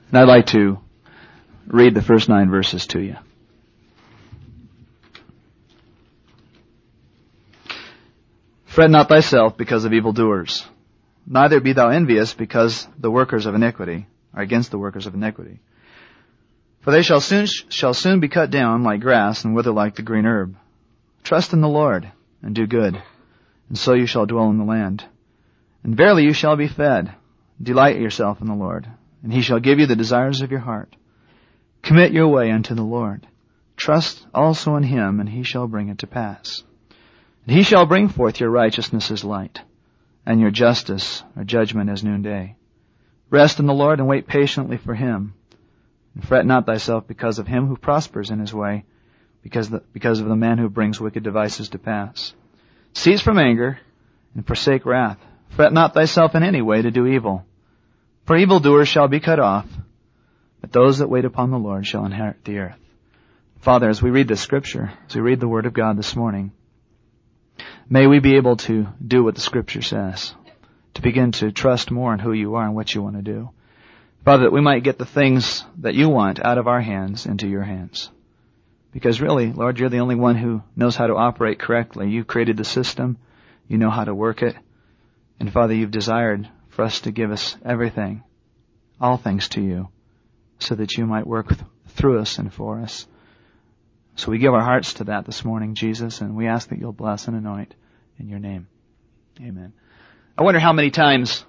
And I'd like to read the first 9 verses to you. Fret not thyself because of evildoers, neither be thou envious because the workers of iniquity are against the workers of iniquity. For they shall soon be cut down like grass and wither like the green herb. Trust in the Lord and do good, and so you shall dwell in the land. And verily you shall be fed. Delight yourself in the Lord, and he shall give you the desires of your heart. Commit your way unto the Lord. Trust also in him, and he shall bring it to pass. And he shall bring forth your righteousness as light, and your justice or judgment as noonday. Rest in the Lord and wait patiently for him. And fret not thyself because of him who prospers in his way, because of the man who brings wicked devices to pass. Cease from anger and forsake wrath. Fret not thyself in any way to do evil. For evildoers shall be cut off, but those that wait upon the Lord shall inherit the earth. Father, as we read this scripture, as we read the Word of God this morning, may we be able to do what the Scripture says, to begin to trust more in who you are and what you want to do. Father, that we might get the things that you want out of our hands into your hands. Because really, Lord, you're the only one who knows how to operate correctly. You created the system. You know how to work it. And Father, you've desired for us to give us everything, all things to you, so that you might work through us and for us. So we give our hearts to that this morning, Jesus, and we ask that you'll bless and anoint in your name. Amen. I wonder how many times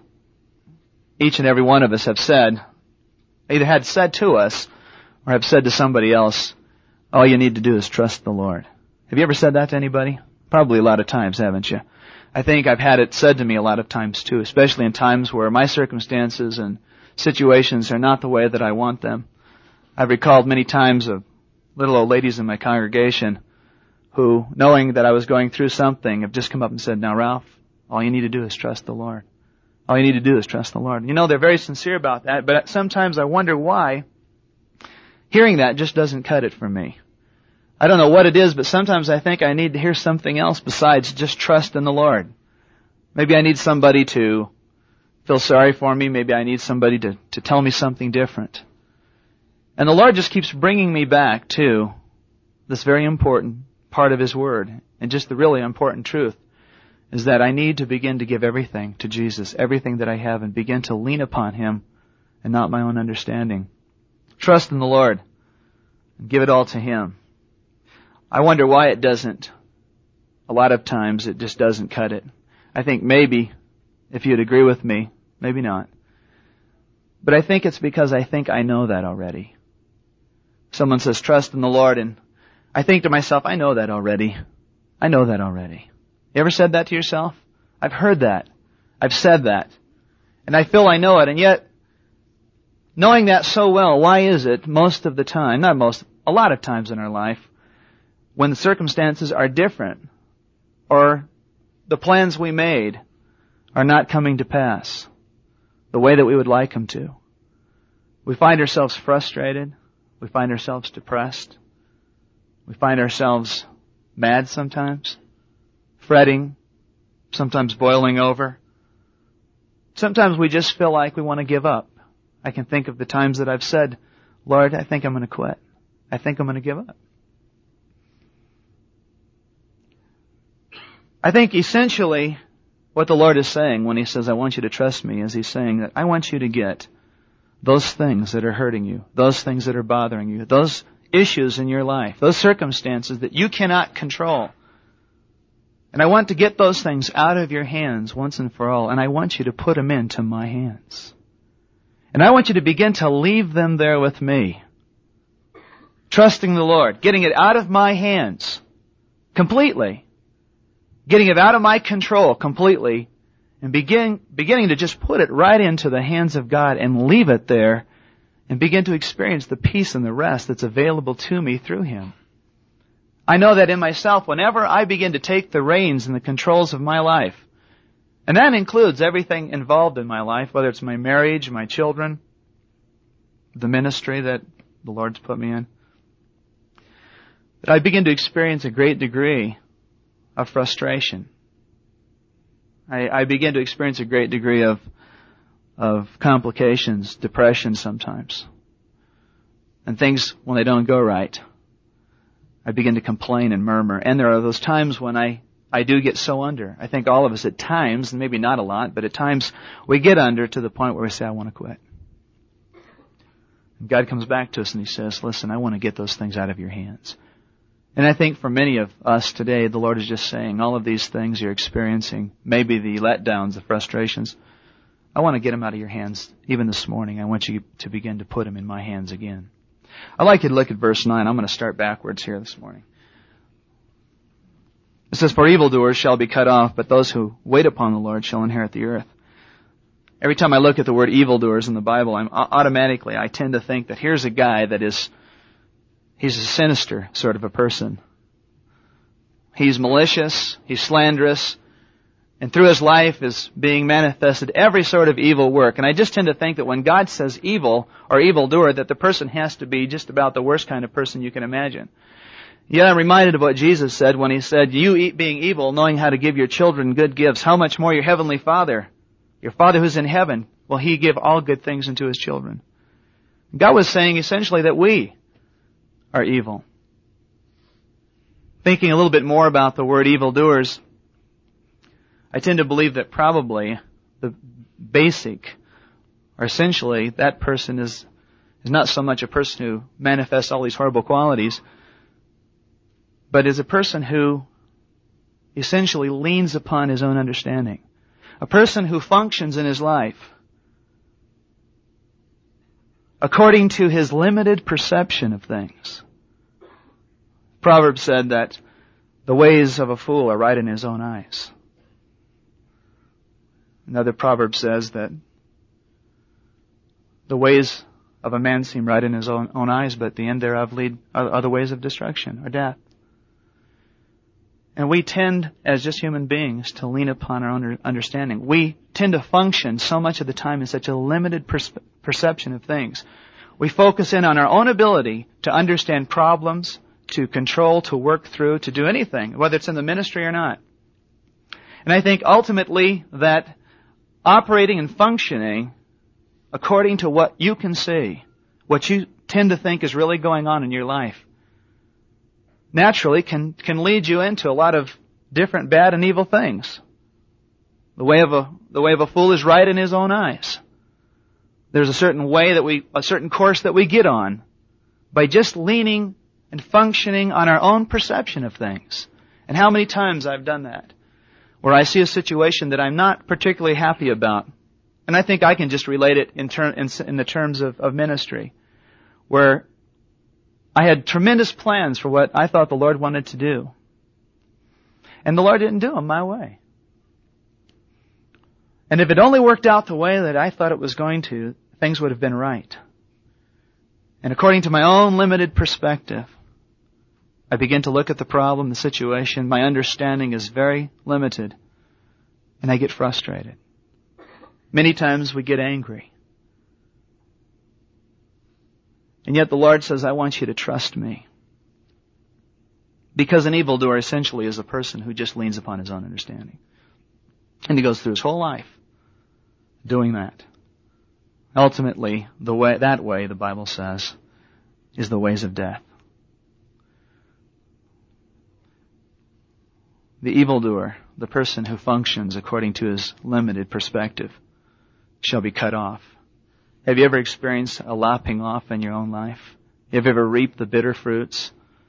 each and every one of us have said, either had said to us or have said to somebody else, all you need to do is trust the Lord. Have you ever said that to anybody? Probably a lot of times, haven't you? I think I've had it said to me a lot of times too, especially in times where my circumstances and situations are not the way that I want them. I've recalled many times of little old ladies in my congregation who, knowing that I was going through something, have just come up and said, now Ralph, all you need to do is trust the Lord. All you need to do is trust the Lord. You know, they're very sincere about that, but sometimes I wonder why hearing that just doesn't cut it for me. I don't know what it is, but sometimes I think I need to hear something else besides just trust in the Lord. Maybe I need somebody to feel sorry for me. Maybe I need somebody to tell me something different. And the Lord just keeps bringing me back to this very important part of His Word. And just the really important truth is that I need to begin to give everything to Jesus, everything that I have, and begin to lean upon Him and not my own understanding. Trust in the Lord and give it all to Him. I wonder why it doesn't. A lot of times it just doesn't cut it. I think maybe, if you'd agree with me, maybe not. But I think it's because I think I know that already. Someone says, trust in the Lord, and I think to myself, I know that already. I know that already. You ever said that to yourself? I've heard that. I've said that. And I feel I know it, and yet, knowing that so well, why is it most of the time, not most, a lot of times in our life, when the circumstances are different, or the plans we made are not coming to pass the way that we would like them to, we find ourselves frustrated, we find ourselves depressed, we find ourselves mad sometimes, fretting, sometimes boiling over. Sometimes we just feel like we want to give up. I can think of the times that I've said, Lord, I think I'm going to quit. I think I'm going to give up. I think essentially what the Lord is saying when He says, I want you to trust me, is He's saying that I want you to get those things that are hurting you, those things that are bothering you, those issues in your life, those circumstances that you cannot control. And I want to get those things out of your hands once and for all, and I want you to put them into my hands. And I want you to begin to leave them there with me, trusting the Lord, getting it out of my hands completely. Getting it out of my control completely and beginning to just put it right into the hands of God and leave it there and begin to experience the peace and the rest that's available to me through Him. I know that in myself, whenever I begin to take the reins and the controls of my life, and that includes everything involved in my life, whether it's my marriage, my children, the ministry that the Lord's put me in, that I begin to experience a great degree of frustration. I begin to experience a great degree of of complications, depression sometimes. And things, when they don't go right, I begin to complain and murmur. And there are those times when I do get so under. I think all of us at times, and maybe not a lot, but at times we get under to the point where we say, I want to quit. And God comes back to us and He says, listen, I want to get those things out of your hands. And I think for many of us today, the Lord is just saying, all of these things you're experiencing, maybe the letdowns, the frustrations, I want to get them out of your hands even this morning. I want you to begin to put them in my hands again. I'd like you to look at verse 9. I'm going to start backwards here this morning. It says, for evildoers shall be cut off, but those who wait upon the Lord shall inherit the earth. Every time I look at the word evildoers in the Bible, I tend to think that here's a guy that he's a sinister sort of a person. He's malicious, he's slanderous, and through his life is being manifested every sort of evil work. And I just tend to think that when God says evil or evildoer, that the person has to be just about the worst kind of person you can imagine. Yet I'm reminded of what Jesus said when He said, you being evil, knowing how to give your children good gifts, how much more your heavenly Father, your Father who's in heaven, will He give all good things unto His children. God was saying essentially that we are evil. Thinking a little bit more about the word evildoers, I tend to believe that probably the basic, or essentially, that person is not so much a person who manifests all these horrible qualities, but is a person who essentially leans upon his own understanding. A person who functions in his life according to his limited perception of things. Proverbs said that the ways of a fool are right in his own eyes. Another proverb says that the ways of a man seem right in his own eyes, but the end thereof are the ways of destruction or death. And we tend, as just human beings, to lean upon our own understanding. We tend to function so much of the time in such a limited perception of things. We focus in on our own ability to understand problems, to control, to work through, to do anything, whether it's in the ministry or not. And I think ultimately that operating and functioning according to what you can see, what you tend to think is really going on in your life, naturally can lead you into a lot of different bad and evil things. The way of a fool is right in his own eyes. There's a certain course that we get on by just leaning and functioning on our own perception of things. And how many times I've done that, where I see a situation that I'm not particularly happy about, and I think I can just relate it in the terms of ministry, where I had tremendous plans for what I thought the Lord wanted to do. And the Lord didn't do them my way. And if it only worked out the way that I thought it was going to, things would have been right. And according to my own limited perspective, I begin to look at the problem, the situation. My understanding is very limited. And I get frustrated. Many times we get angry. And yet the Lord says, I want you to trust me. Because an evildoer essentially is a person who just leans upon his own understanding. And he goes through his whole life doing that. Ultimately, that way, the Bible says, is the ways of death. The evildoer, the person who functions according to his limited perspective, shall be cut off. Have you ever experienced a lopping off in your own life? Have you ever reaped the bitter fruits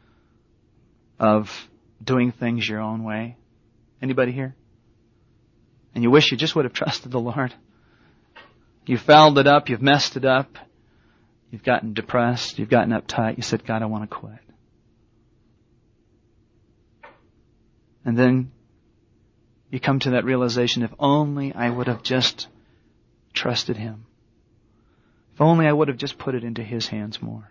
of doing things your own way? Anybody here? And you wish you just would have trusted the Lord. You fouled it up, you've messed it up, you've gotten depressed, you've gotten uptight, you said, God, I want to quit. And then you come to that realization, if only I would have just trusted Him. If only I would have just put it into His hands more.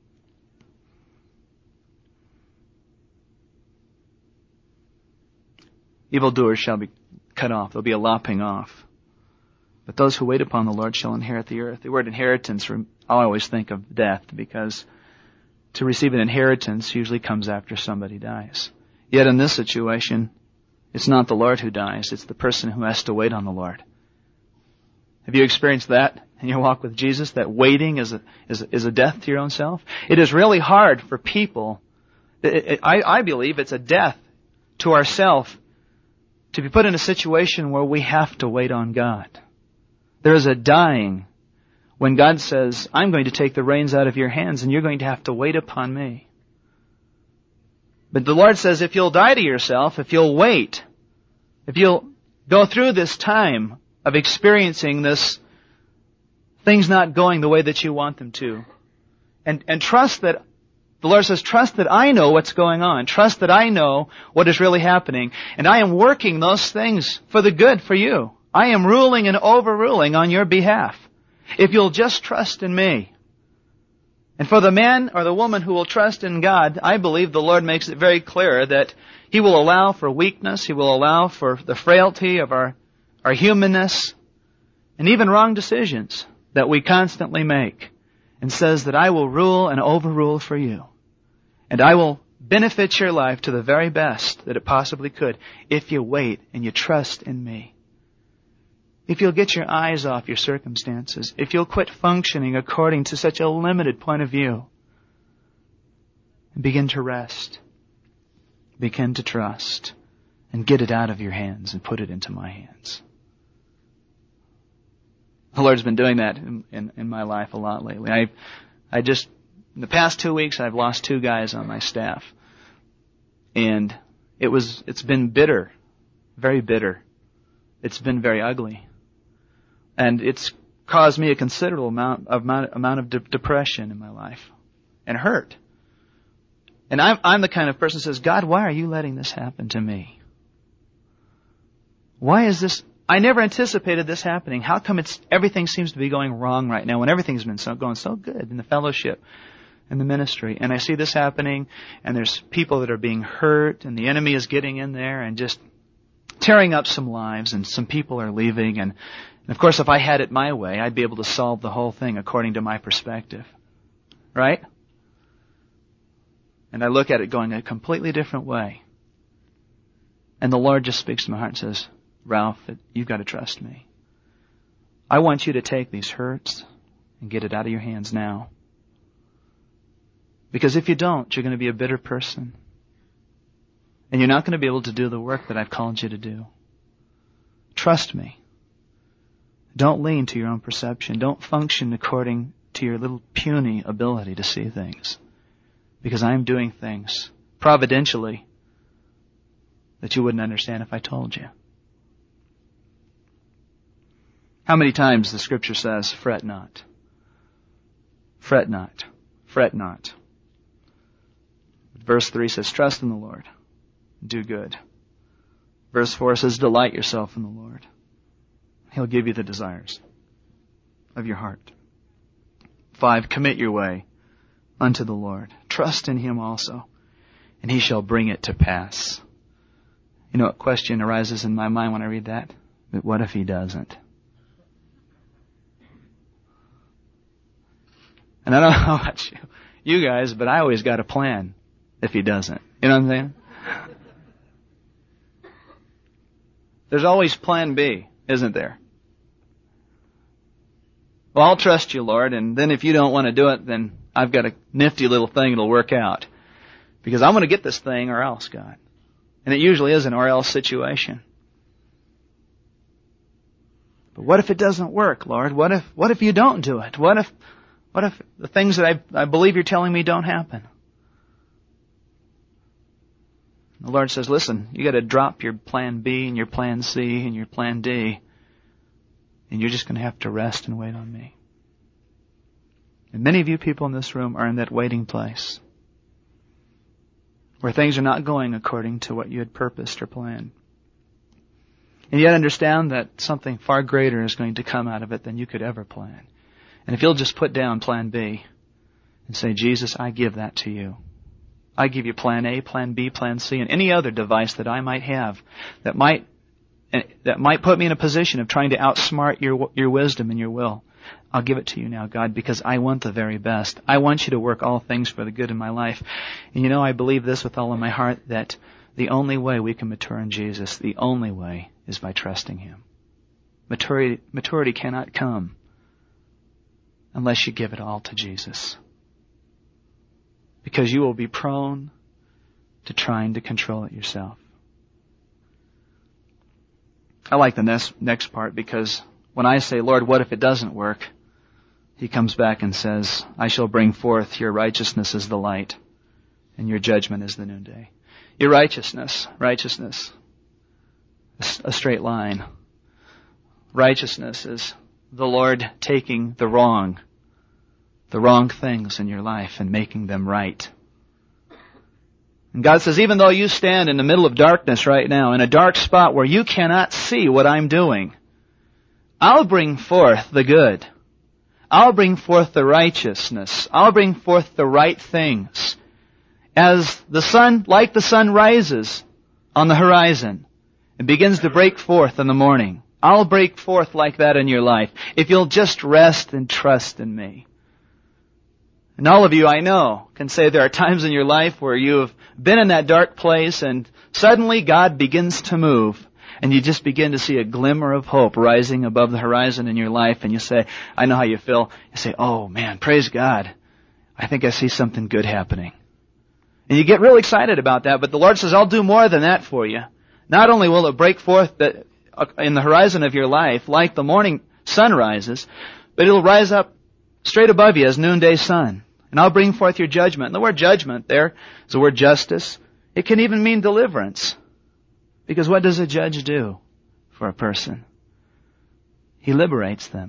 Evildoers shall be cut off. There'll be a lopping off. But those who wait upon the Lord shall inherit the earth. The word inheritance, I always think of death, because to receive an inheritance usually comes after somebody dies. Yet in this situation, it's not the Lord who dies. It's the person who has to wait on the Lord. Have you experienced that in your walk with Jesus? That waiting is a death to your own self? It is really hard for people. I believe it's a death to ourself to be put in a situation where we have to wait on God. There is a dying when God says, I'm going to take the reins out of your hands and you're going to have to wait upon me. But the Lord says, if you'll die to yourself, if you'll wait, if you'll go through this time of experiencing this, things not going the way that you want them to, and trust that, the Lord says, trust that I know what's going on. Trust that I know what is really happening. And I am working those things for the good for you. I am ruling and overruling on your behalf. If you'll just trust in me. And for the man or the woman who will trust in God, I believe the Lord makes it very clear that He will allow for weakness. He will allow for the frailty of our humanness and even wrong decisions that we constantly make. And says that I will rule and overrule for you. And I will benefit your life to the very best that it possibly could if you wait and you trust in me. If you'll get your eyes off your circumstances, if you'll quit functioning according to such a limited point of view, and begin to rest, begin to trust, and get it out of your hands and put it into my hands. The Lord's been doing that in my life a lot lately. In the past 2 weeks, I've lost 2 guys on my staff. And it's been bitter, very bitter. It's been very ugly. And it's caused me a considerable amount of depression in my life and hurt. And I'm the kind of person who says, God, why are you letting this happen to me? Why is this? I never anticipated this happening. How come everything seems to be going wrong right now when everything's been going so good in the fellowship and the ministry? And I see this happening, and there's people that are being hurt, and the enemy is getting in there and just tearing up some lives, and some people are leaving. And of course, if I had it my way, I'd be able to solve the whole thing according to my perspective. Right? And I look at it going a completely different way. And the Lord just speaks to my heart and says, Ralph, you've got to trust me. I want you to take these hurts and get it out of your hands now. Because if you don't, you're going to be a bitter person. And you're not going to be able to do the work that I've called you to do. Trust me. Don't lean to your own perception. Don't function according to your little puny ability to see things. Because I'm doing things providentially that you wouldn't understand if I told you. How many times the Scripture says, fret not. Fret not. Fret not. Verse 3 says, trust in the Lord. Do good. Verse 4 says, delight yourself in the Lord. He'll give you the desires of your heart. 5, commit your way unto the Lord. Trust in Him also, and He shall bring it to pass. You know what question arises in my mind when I read that? But what if He doesn't? And I don't know about you guys, but I always got a plan if He doesn't. You know what I'm saying? There's always plan B, isn't there? Well, I'll trust you, Lord, and then if you don't want to do it, then I've got a nifty little thing that'll work out. Because I'm going to get this thing or else, God. And it usually is an or else situation. But what if it doesn't work, Lord? What if you don't do it? What if the things that I believe you're telling me don't happen? The Lord says, listen, you got to drop your plan B and your plan C and your plan D, and you're just going to have to rest and wait on me. And many of you people in this room are in that waiting place where things are not going according to what you had purposed or planned. And yet understand that something far greater is going to come out of it than you could ever plan. And if you'll just put down plan B and say, Jesus, I give that to you. I give you plan A, plan B, plan C, and any other device that I might have that might put me in a position of trying to outsmart your wisdom and your will. I'll give it to you now, God, because I want the very best. I want you to work all things for the good in my life. And you know, I believe this with all of my heart, that the only way we can mature in Jesus, the only way, is by trusting Him. Maturity cannot come unless you give it all to Jesus. Because you will be prone to trying to control it yourself. I like the next part, because when I say, Lord, what if it doesn't work? He comes back and says, I shall bring forth your righteousness as the light, and your judgment as the noonday. Your righteousness, a straight line. Righteousness is the Lord taking the wrong things in your life and making them right. And God says, even though you stand in the middle of darkness right now, in a dark spot where you cannot see what I'm doing, I'll bring forth the good. I'll bring forth the righteousness. I'll bring forth the right things. As the sun, like the sun rises on the horizon and begins to break forth in the morning, I'll break forth like that in your life if you'll just rest and trust in me. And all of you, I know, can say there are times in your life where you have been in that dark place and suddenly God begins to move and you just begin to see a glimmer of hope rising above the horizon in your life, and you say, I know how you feel. You say, oh man, praise God. I think I see something good happening. And you get real excited about that, but the Lord says, I'll do more than that for you. Not only will it break forth in the horizon of your life like the morning sun rises, but it'll rise up straight above you as noonday sun. And I'll bring forth your judgment. And the word judgment there is the word justice. It can even mean deliverance. Because what does a judge do for a person? He liberates them.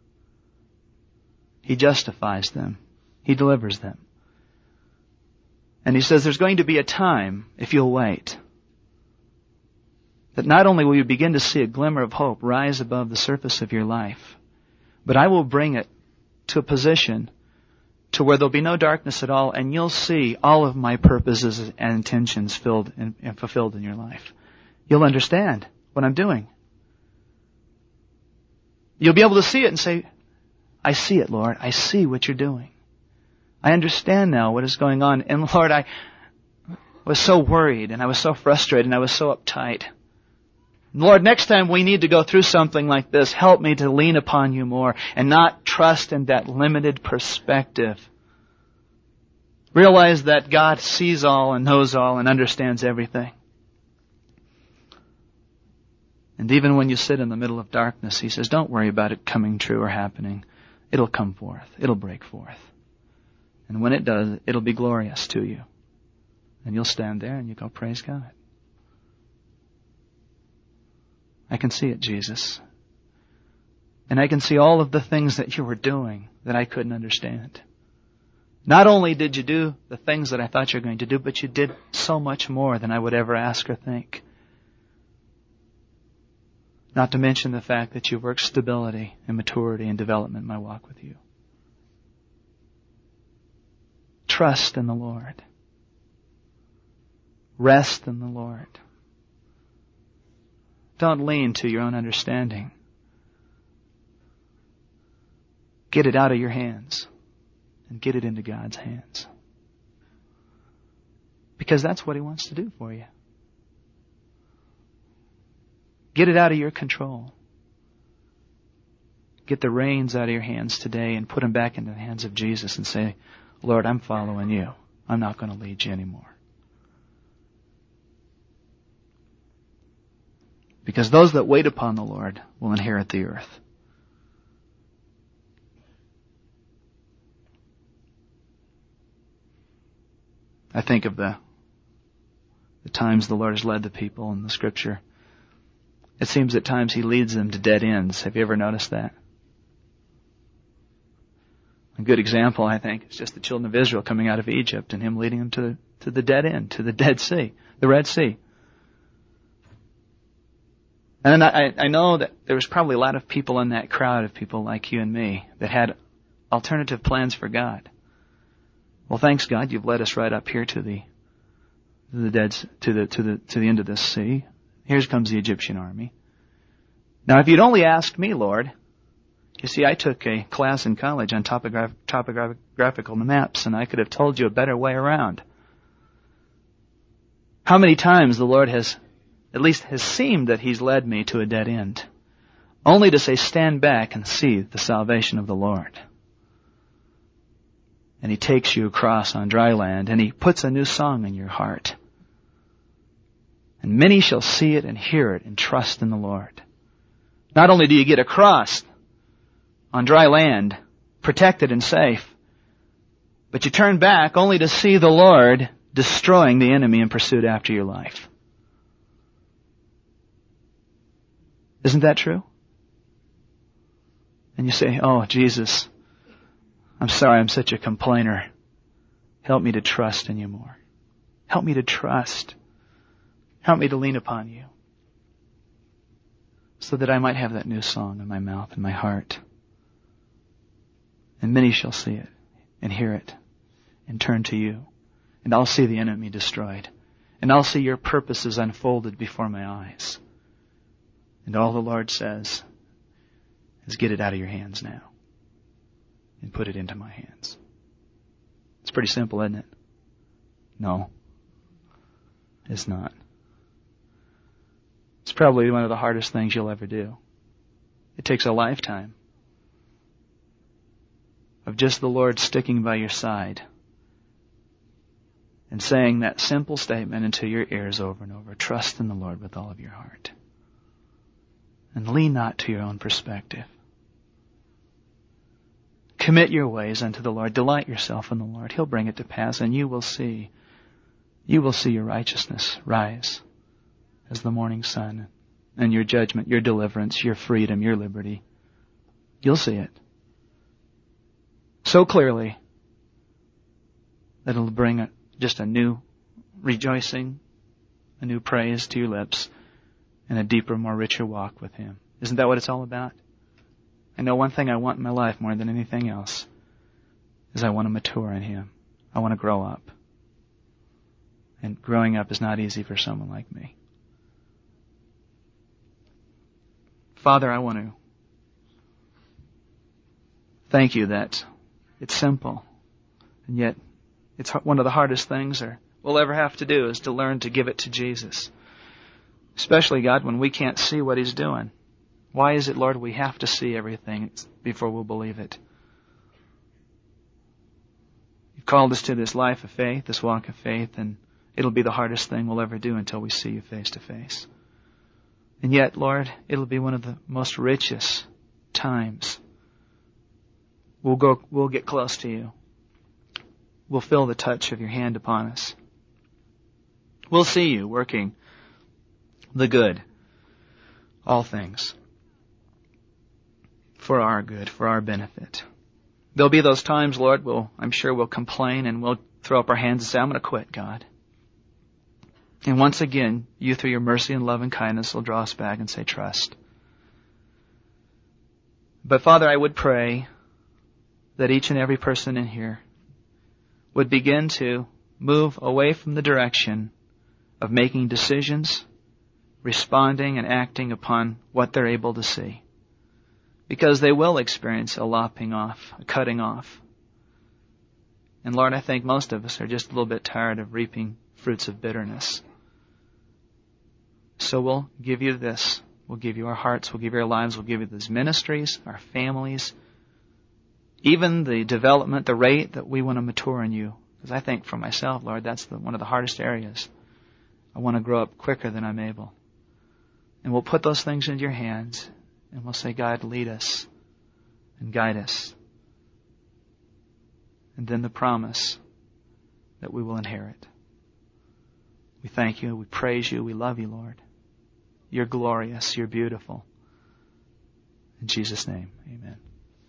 He justifies them. He delivers them. And he says there's going to be a time, if you'll wait, that not only will you begin to see a glimmer of hope rise above the surface of your life, but I will bring it to a position to where there'll be no darkness at all, and you'll see all of my purposes and intentions filled and fulfilled in your life. You'll understand what I'm doing. You'll be able to see it and say, I see it, Lord. I see what you're doing. I understand now what is going on. And Lord, I was so worried, and I was so frustrated, and I was so uptight. Lord, next time we need to go through something like this, help me to lean upon you more and not trust in that limited perspective. Realize that God sees all and knows all and understands everything. And even when you sit in the middle of darkness, He says, don't worry about it coming true or happening. It'll come forth. It'll break forth. And when it does, it'll be glorious to you. And you'll stand there and you go, praise God. I can see it, Jesus. And I can see all of the things that you were doing that I couldn't understand. Not only did you do the things that I thought you were going to do, but you did so much more than I would ever ask or think. Not to mention the fact that you worked stability and maturity and development in my walk with you. Trust in the Lord. Rest in the Lord. Don't lean to your own understanding. Get it out of your hands and get it into God's hands. Because that's what He wants to do for you. Get it out of your control. Get the reins out of your hands today and put them back into the hands of Jesus and say, Lord, I'm following you. I'm not going to lead you anymore. Because those that wait upon the Lord will inherit the earth. I think of the times the Lord has led the people in the Scripture. It seems at times He leads them to dead ends. Have you ever noticed that? A good example, I think, is just the children of Israel coming out of Egypt and Him leading them to the dead end, to the Dead Sea, the Red Sea. And I know that there was probably a lot of people in that crowd of people like you and me that had alternative plans for God. Well, thanks God, you've led us right up here to the end of this sea. Here comes the Egyptian army. Now, if you'd only asked me, Lord, you see, I took a class in college on topographical maps, and I could have told you a better way around. How many times the Lord has seemed that He's led me to a dead end, only to say, stand back and see the salvation of the Lord. And He takes you across on dry land, and He puts a new song in your heart. And many shall see it and hear it and trust in the Lord. Not only do you get across on dry land, protected and safe, but you turn back only to see the Lord destroying the enemy in pursuit after your life. Isn't that true? And you say, oh, Jesus, I'm sorry I'm such a complainer. Help me to trust in you more. Help me to trust. Help me to lean upon you, so that I might have that new song in my mouth and my heart. And many shall see it and hear it and turn to you. And I'll see the enemy destroyed. And I'll see your purposes unfolded before my eyes. And all the Lord says is, get it out of your hands now and put it into my hands. It's pretty simple, isn't it? No, it's not. It's probably one of the hardest things you'll ever do. It takes a lifetime of just the Lord sticking by your side and saying that simple statement into your ears over and over. Trust in the Lord with all of your heart. And lean not to your own perspective. Commit your ways unto the Lord. Delight yourself in the Lord. He'll bring it to pass, and you will see your righteousness rise as the morning sun, and your judgment, your deliverance, your freedom, your liberty. You'll see it so clearly that it'll bring just a new rejoicing, a new praise to your lips, and a deeper, more richer walk with Him. Isn't that what it's all about? I know one thing I want in my life more than anything else is I want to mature in Him. I want to grow up. And growing up is not easy for someone like me. Father, I want to thank you that it's simple, and yet it's one of the hardest things we'll ever have to do is to learn to give it to Jesus. Especially, God, when we can't see what He's doing. Why is it, Lord, we have to see everything before we'll believe it? You've called us to this life of faith, this walk of faith, and it'll be the hardest thing we'll ever do until we see you face to face. And yet, Lord, it'll be one of the most richest times. We'll get close to you. We'll feel the touch of your hand upon us. We'll see you working the good, all things, for our good, for our benefit. There'll be those times, Lord, I'm sure we'll complain and we'll throw up our hands and say, I'm going to quit, God. And once again, you through your mercy and love and kindness will draw us back and say, trust. But Father, I would pray that each and every person in here would begin to move away from the direction of making decisions, responding and acting upon what they're able to see. Because they will experience a lopping off, a cutting off. And Lord, I think most of us are just a little bit tired of reaping fruits of bitterness. So we'll give you this. We'll give you our hearts. We'll give you our lives. We'll give you these ministries, our families, even the development, the rate that we want to mature in you. Because I think for myself, Lord, that's one of the hardest areas. I want to grow up quicker than I'm able. And we'll put those things into your hands. And we'll say, God, lead us and guide us. And then the promise that we will inherit. We thank you. We praise you. We love you, Lord. You're glorious. You're beautiful. In Jesus' name, amen.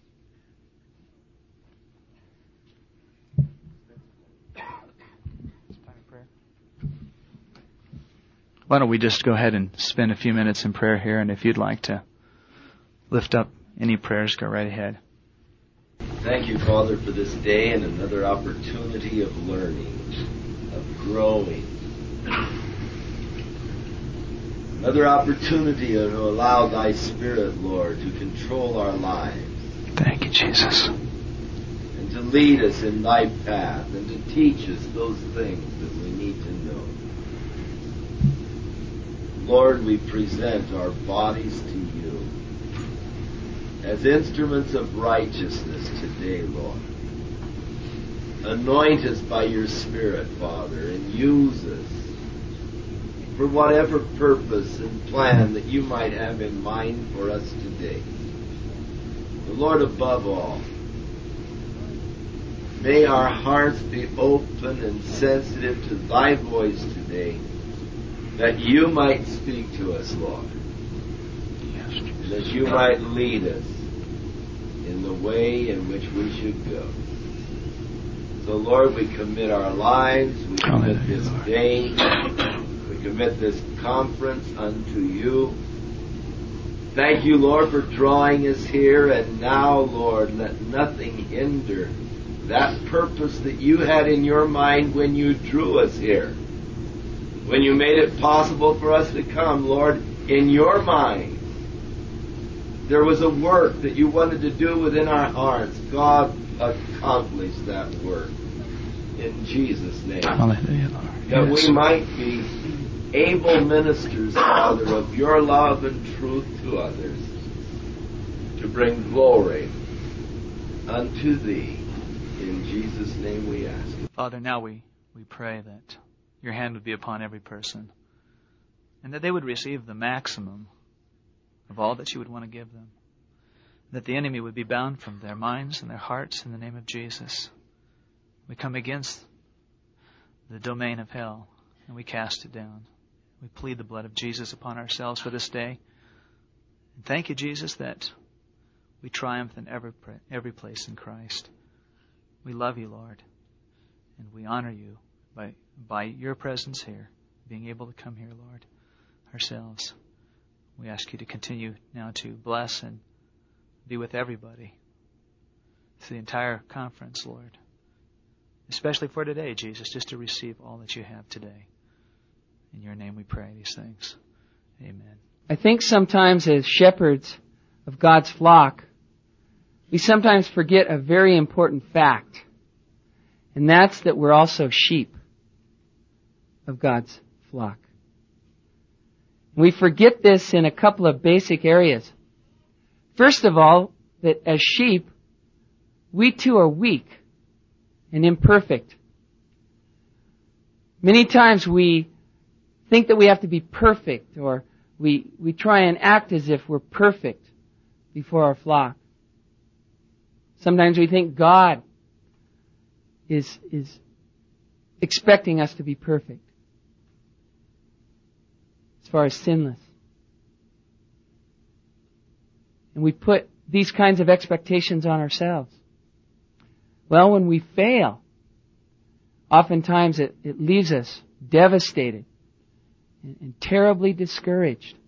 Why don't we just go ahead and spend a few minutes in prayer here, and if you'd like to lift up any prayers, go right ahead. Thank you, Father, for this day and another opportunity of learning, of growing. Another opportunity to allow Thy Spirit, Lord, to control our lives. Thank you, Jesus. And to lead us in Thy path and to teach us those things that we need to know. Lord, we present our bodies to you. as instruments of righteousness today, Lord. Anoint us by your Spirit, Father, and use us for whatever purpose and plan that you might have in mind for us today. But Lord, above all, may our hearts be open and sensitive to thy voice today, that you might speak to us, Lord. And that you might lead us in the way in which we should go. So, Lord, we commit our lives, we commit this day, we commit this conference unto you. Thank you, Lord, for drawing us here, and now, Lord, let nothing hinder that purpose that you had in your mind when you drew us here. When you made it possible for us to come, Lord, in your mind, there was a work that you wanted to do within our hearts. God, accomplish that work in Jesus' name. Hallelujah, Lord. That Yes. we might be able ministers, Father, of your love and truth to others, to bring glory unto thee. In Jesus' name we ask. Father, now we pray that your hand would be upon every person, and that they would receive the maximum of all that you would want to give them. That the enemy would be bound from their minds and their hearts in the name of Jesus. We come against the domain of hell, and we cast it down. We plead the blood of Jesus upon ourselves for this day. And thank you, Jesus, that we triumph in every place in Christ. We love you, Lord, and we honor you by your presence here, being able to come here, Lord, ourselves. We ask you to continue now to bless and be with everybody through the entire conference, Lord. Especially for today, Jesus, just to receive all that you have today. In your name we pray these things. Amen. I think sometimes as shepherds of God's flock, we sometimes forget a very important fact. And that's that we're also sheep of God's flock. We forget this in a couple of basic areas. First of all, that as sheep, we too are weak and imperfect. Many times we think that we have to be perfect, or we try and act as if we're perfect before our flock. Sometimes we think God is expecting us to be perfect as far as sinless. And we put these kinds of expectations on ourselves. Well, when we fail, oftentimes it leaves us devastated and terribly discouraged.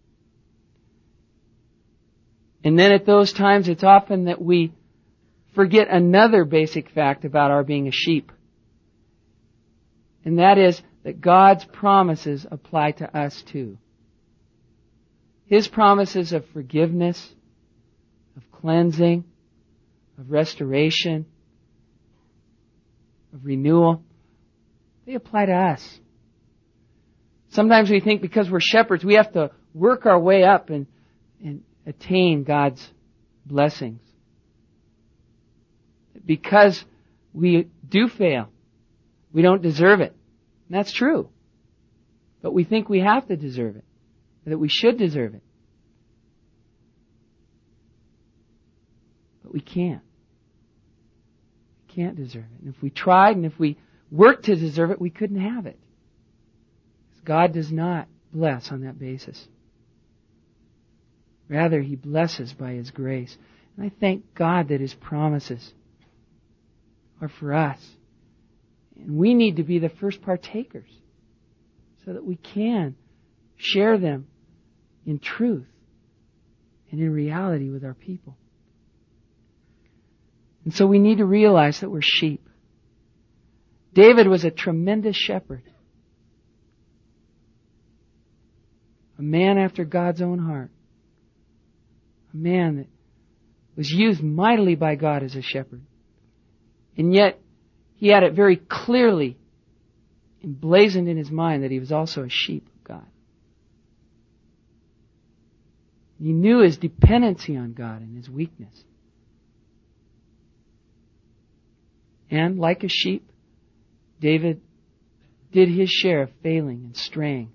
And then at those times, it's often that we forget another basic fact about our being a sheep. And that is that God's promises apply to us too. His promises of forgiveness, of cleansing, of restoration, of renewal, they apply to us. Sometimes we think because we're shepherds, we have to work our way up and attain God's blessings. Because we do fail, we don't deserve it. And that's true. But we think we have to deserve it, that we should deserve it. But we can't. We can't deserve it. And if we tried and if we worked to deserve it, we couldn't have it. God does not bless on that basis. Rather, He blesses by His grace. And I thank God that His promises are for us. And we need to be the first partakers so that we can share them in truth and in reality with our people. And so we need to realize that we're sheep. David was a tremendous shepherd. A man after God's own heart. A man that was used mightily by God as a shepherd. And yet, he had it very clearly emblazoned in his mind that he was also a sheep of God. He knew his dependency on God and his weakness. And like a sheep, David did his share of failing and straying.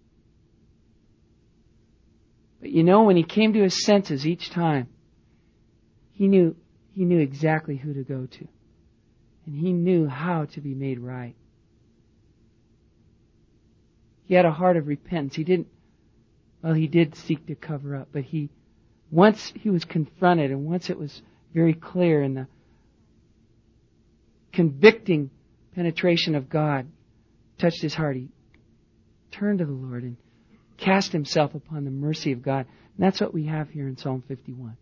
But when he came to his senses each time, he knew exactly who to go to. And he knew how to be made right. He had a heart of repentance. He did seek to cover up, but once he was confronted and once it was very clear in the convicting penetration of God touched his heart, he turned to the Lord and cast himself upon the mercy of God. And that's what we have here in Psalm 51.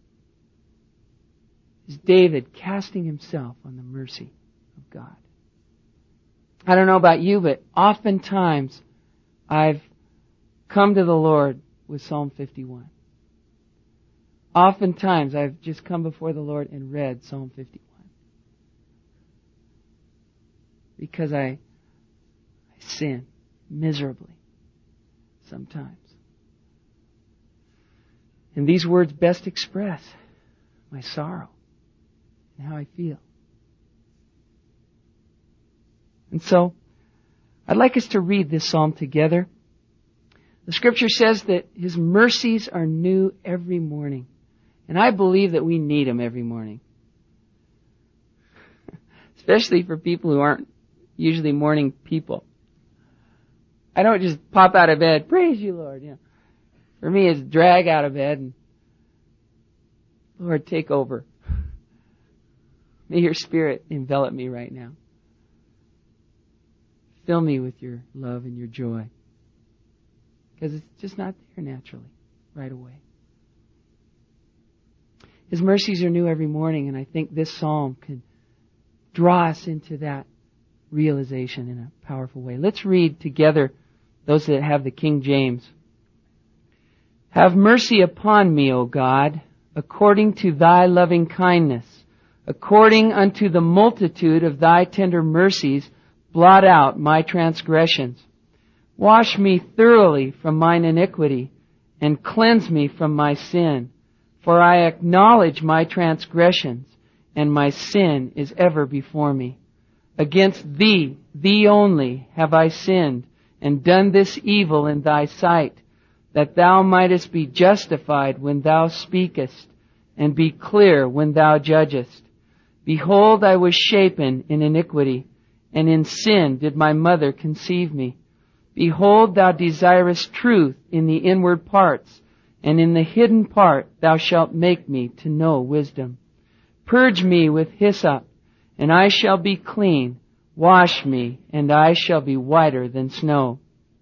Is David casting himself on the mercy of God. I don't know about you, but oftentimes I've come to the Lord with Psalm 51. Oftentimes I've just come before the Lord and read Psalm 51. Because I sin miserably sometimes. And these words best express my sorrow and how I feel. And so, I'd like us to read this psalm together. The scripture says that His mercies are new every morning. And I believe that we need them every morning. Especially for people who aren't usually morning people. I don't just pop out of bed, praise you, Lord. For me, it's drag out of bed and, Lord, take over. May your Spirit envelop me right now. Fill me with your love and your joy. Because it's just not there naturally, right away. His mercies are new every morning, and I think this psalm can draw us into that realization in a powerful way. Let's read together, those that have the King James. Have mercy upon me, O God, according to thy loving kindness, according unto the multitude of thy tender mercies, blot out my transgressions. Wash me thoroughly from mine iniquity, and cleanse me from my sin. For I acknowledge my transgressions, and my sin is ever before me. Against thee, thee only, have I sinned, and done this evil in thy sight, that thou mightest be justified when thou speakest, and be clear when thou judgest. Behold, I was shapen in iniquity, and in sin did my mother conceive me. Behold, thou desirest truth in the inward parts, and in the hidden part thou shalt make me to know wisdom. Purge me with hyssop, and I shall be clean. Wash me, and I shall be whiter than snow.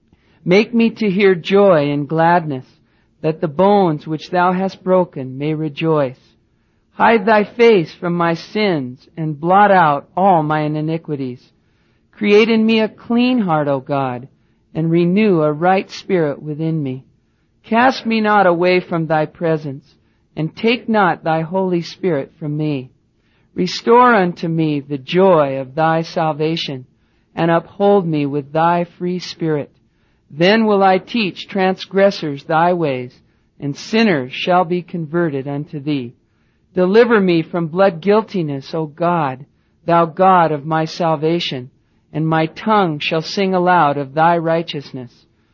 Make me to hear joy and gladness, that the bones which thou hast broken may rejoice. Hide thy face from my sins, and blot out all mine iniquities. Create in me a clean heart, O God, and renew a right spirit within me. Cast me not away from thy presence, and take not thy Holy Spirit from me. Restore unto me the joy of thy salvation, and uphold me with thy free spirit. Then will I teach transgressors thy ways, and sinners shall be converted unto thee. Deliver me from blood guiltiness, O God, thou God of my salvation, and my tongue shall sing aloud of thy righteousness.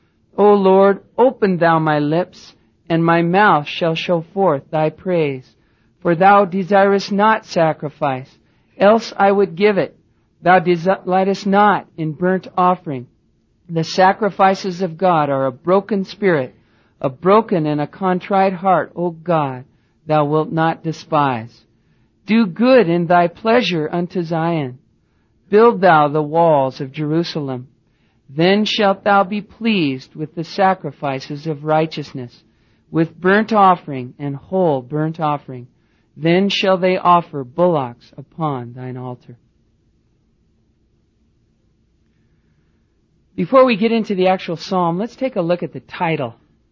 O Lord, open thou my lips, and my mouth shall show forth thy praise. For thou desirest not sacrifice, else I would give it. Thou delightest not in burnt offering. The sacrifices of God are a broken spirit, a broken and a contrite heart, O God, thou wilt not despise. Do good in thy pleasure unto Zion. Build thou the walls of Jerusalem. Then shalt thou be pleased with the sacrifices of righteousness, with burnt offering and whole burnt offering. Then shall they offer bullocks upon thine altar. Before we get into the actual psalm, let's take a look at the title.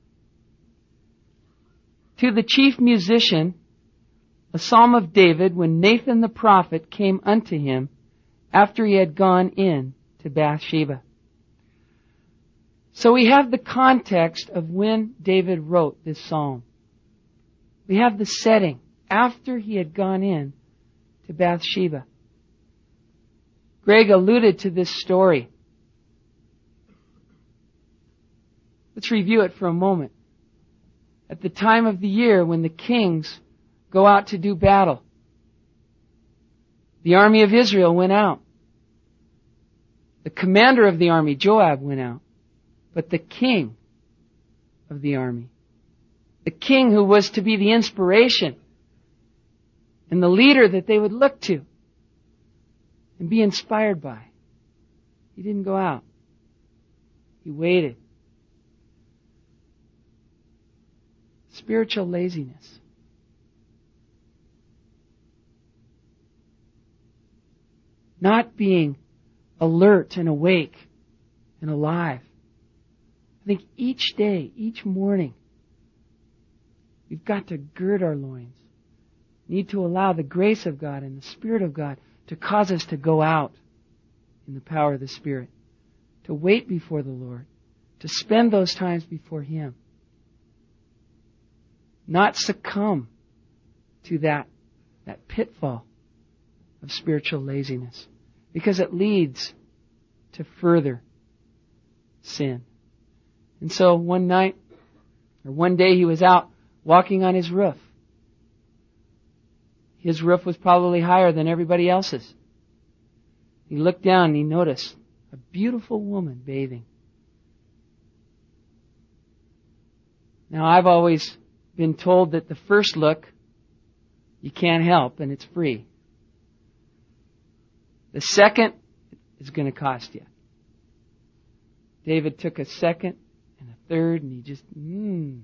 To the chief musician, a psalm of David when Nathan the prophet came unto him after he had gone in to Bathsheba. So we have the context of when David wrote this psalm. We have the setting after he had gone in to Bathsheba. Greg alluded to this story. Let's review it for a moment. At the time of the year when the kings go out to do battle, the army of Israel went out. The commander of the army, Joab, went out. But the king of the army, the king who was to be the inspiration and the leader that they would look to and be inspired by, he didn't go out. He waited. Spiritual laziness. Not being alert and awake and alive. I think each day, each morning, we've got to gird our loins. We need to allow the grace of God and the Spirit of God to cause us to go out in the power of the Spirit, to wait before the Lord, to spend those times before Him. Not succumb to that pitfall of spiritual laziness, because it leads to further sin. And so one day he was out walking on his roof. His roof was probably higher than everybody else's. He looked down and he noticed a beautiful woman bathing. Now, I've always been told that the first look you can't help and it's free. The second is going to cost you. David took a second and a third and he just, and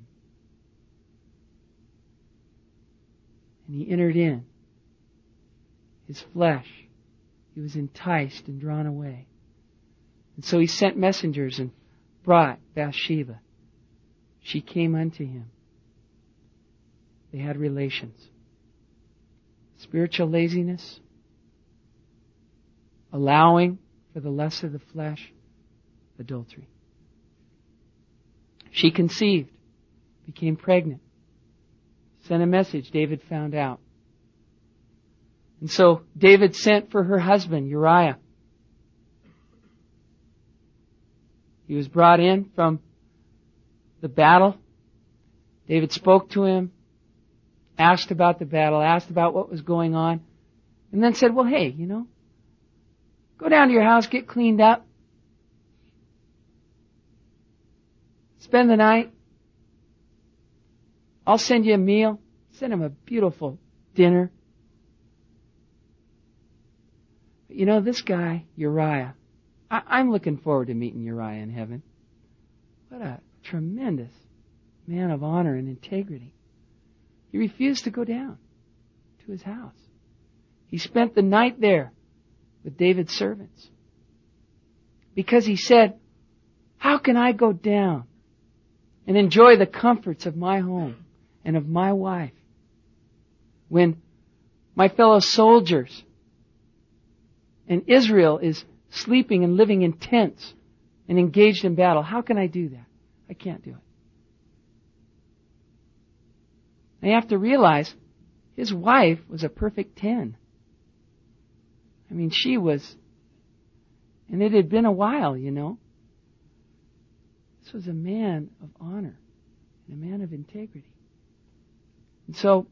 he entered in. His flesh, he was enticed and drawn away. And so he sent messengers and brought Bathsheba. She came unto him. They had relations. Spiritual laziness, allowing for the lust of the flesh, adultery. She conceived, became pregnant, sent a message. David found out. And so David sent for her husband, Uriah. He was brought in from the battle. David spoke to him, asked about the battle, asked about what was going on, and then said, well, hey, go down to your house, get cleaned up, spend the night. I'll send you a meal. Send him a beautiful dinner. But this guy, Uriah, I'm looking forward to meeting Uriah in heaven. What a tremendous man of honor and integrity. He refused to go down to his house. He spent the night there with David's servants. Because he said, how can I go down and enjoy the comforts of my home and of my wife when my fellow soldiers and Israel is sleeping and living in tents and engaged in battle? How can I do that? I can't do it. And you have to realize his wife was a perfect 10. I mean, she was, and it had been a while, This was a man of honor and a man of integrity. And so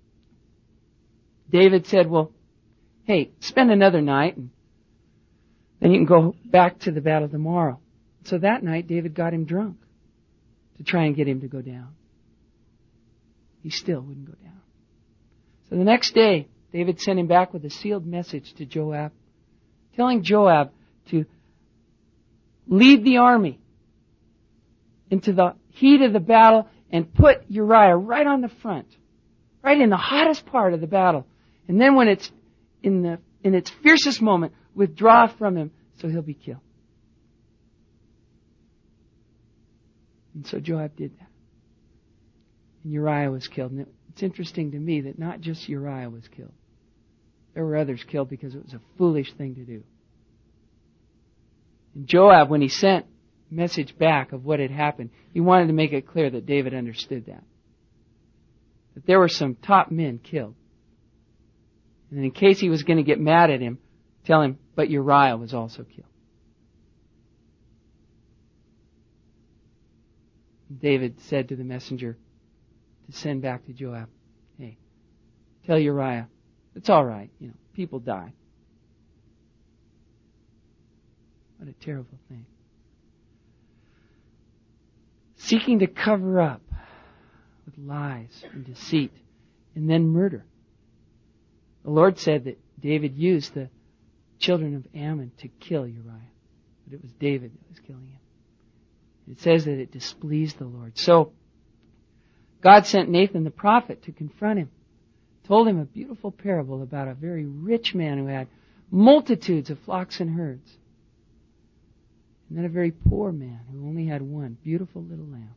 David said, well, hey, spend another night and then you can go back to the battle tomorrow. So that night David got him drunk to try and get him to go down. He still wouldn't go down. So the next day, David sent him back with a sealed message to Joab, telling Joab to lead the army into the heat of the battle and put Uriah right on the front, right in the hottest part of the battle. And then when it's in its fiercest moment, withdraw from him so he'll be killed. And so Joab did that. And Uriah was killed. And it's interesting to me that not just Uriah was killed. There were others killed because it was a foolish thing to do. And Joab, when he sent a message back of what had happened, he wanted to make it clear that David understood that. that there were some top men killed. And in case he was going to get mad at him, tell him, but Uriah was also killed. David said to the messenger to send back to Joab, hey, tell Uriah, it's all right, people die. What a terrible thing. Seeking to cover up with lies and deceit and then murder. The Lord said that David used the children of Ammon to kill Uriah, but it was David that was killing him. It says that it displeased the Lord. So God sent Nathan the prophet to confront him, told him a beautiful parable about a very rich man who had multitudes of flocks and herds, and then a very poor man who only had one beautiful little lamb,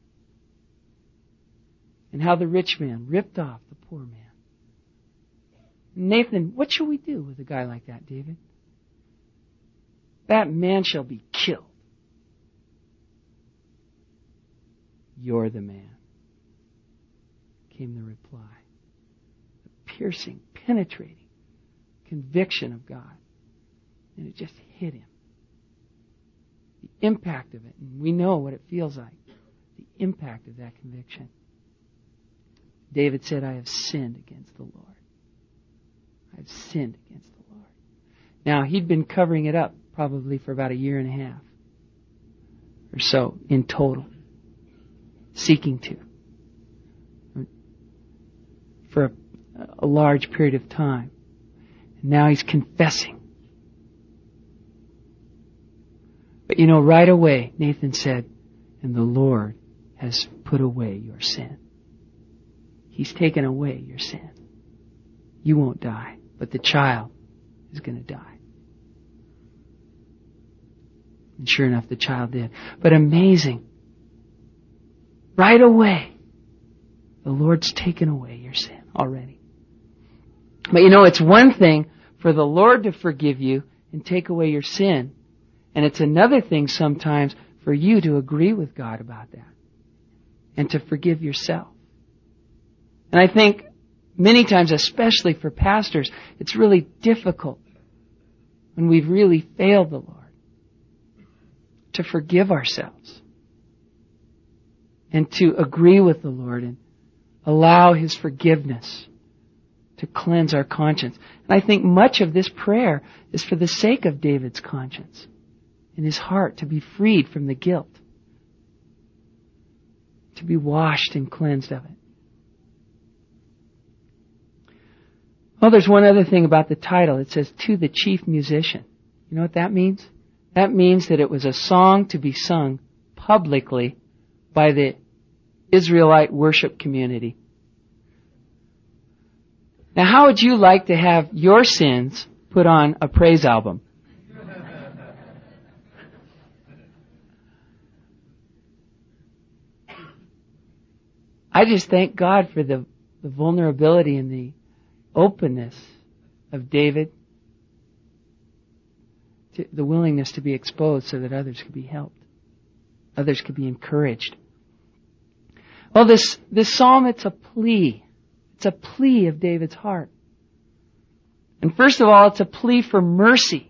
and how the rich man ripped off the poor man. Nathan, what shall we do with a guy like that, David? That man shall be killed. You're the man, came the reply. The piercing, penetrating conviction of God. And it just hit him. The impact of it, and we know what it feels like. The impact of that conviction. David said, I have sinned against the Lord. I've sinned against the Lord. Now, he'd been covering it up probably for about 1.5 years or so in total. Seeking to. For a large period of time. And now he's confessing. But right away, Nathan said, and the Lord has put away your sin. He's taken away your sin. You won't die, but the child is going to die. And sure enough, the child did. But amazing. Right away, the Lord's taken away your sin already. But it's one thing for the Lord to forgive you and take away your sin. And it's another thing sometimes for you to agree with God about that. And to forgive yourself. And I think many times, especially for pastors, it's really difficult when we've really failed the Lord to forgive ourselves. And to agree with the Lord and allow His forgiveness to cleanse our conscience. And I think much of this prayer is for the sake of David's conscience and his heart to be freed from the guilt, to be washed and cleansed of it. Well, there's one other thing about the title. It says, to the chief musician. You know what that means? That means that it was a song to be sung publicly by the Israelite worship community. Now, how would you like to have your sins put on a praise album? I just thank God for the vulnerability and the openness of David, the willingness to be exposed so that others could be helped, others could be encouraged. Well, this psalm, it's a plea. It's a plea of David's heart. And first of all, it's a plea for mercy.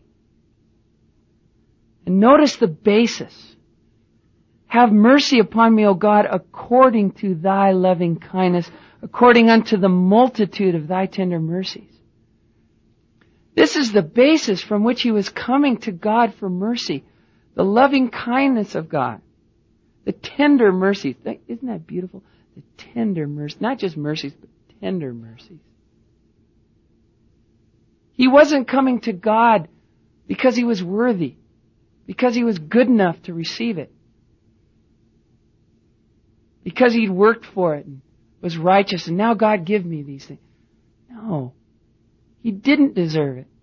And notice the basis. Have mercy upon me, O God, according to thy loving kindness, according unto the multitude of thy tender mercies. This is the basis from which he was coming to God for mercy. The loving kindness of God. The tender mercies. Isn't that beautiful? The tender mercies. Not just mercies, but tender mercies. He wasn't coming to God because he was worthy. Because he was good enough to receive it. Because he'd worked for it and was righteous and now God give me these things. No. He didn't deserve it.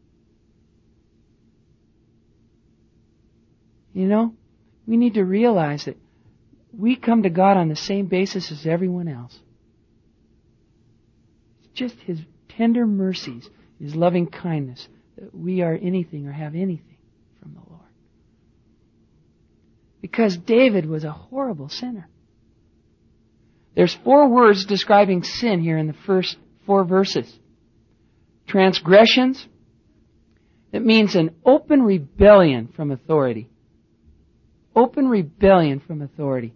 We need to realize that we come to God on the same basis as everyone else. It's just His tender mercies, His loving kindness, that we are anything or have anything from the Lord. Because David was a horrible sinner. There's 4 words describing sin here in the first 4 verses. Transgressions. It means an open rebellion from authority. Open rebellion from authority.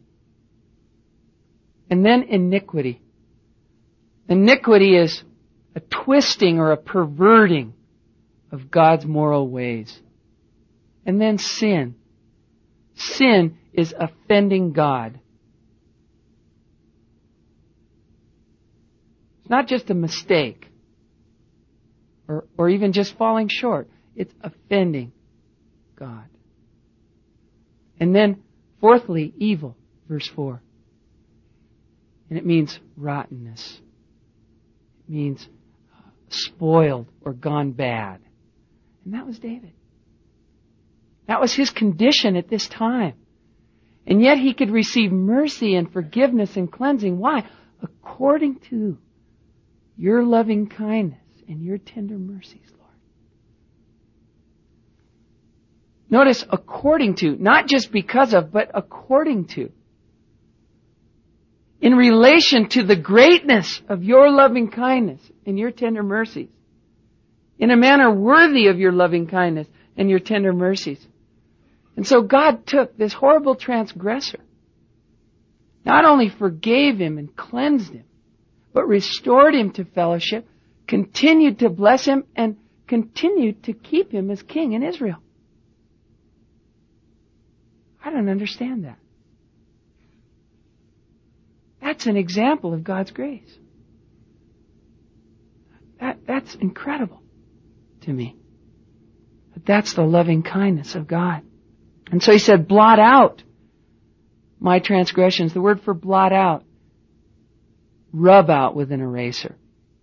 And then iniquity. Iniquity is a twisting or a perverting of God's moral ways. And then sin. Sin is offending God. It's not just a mistake or even just falling short. It's offending God. And then, fourthly, evil, verse 4. And it means rottenness. It means spoiled or gone bad. And that was David. That was his condition at this time. And yet he could receive mercy and forgiveness and cleansing. Why? According to your loving kindness and your tender mercies, Lord. Notice according to, not just because of, but according to. In relation to the greatness of your loving kindness and your tender mercies. In a manner worthy of your loving kindness and your tender mercies. And so God took this horrible transgressor, not only forgave him and cleansed him, but restored him to fellowship, continued to bless him, and continued to keep him as king in Israel. I don't understand that. That's an example of God's grace. That's incredible to me. But that's the loving kindness of God. And so he said, blot out my transgressions. The word for blot out, rub out with an eraser.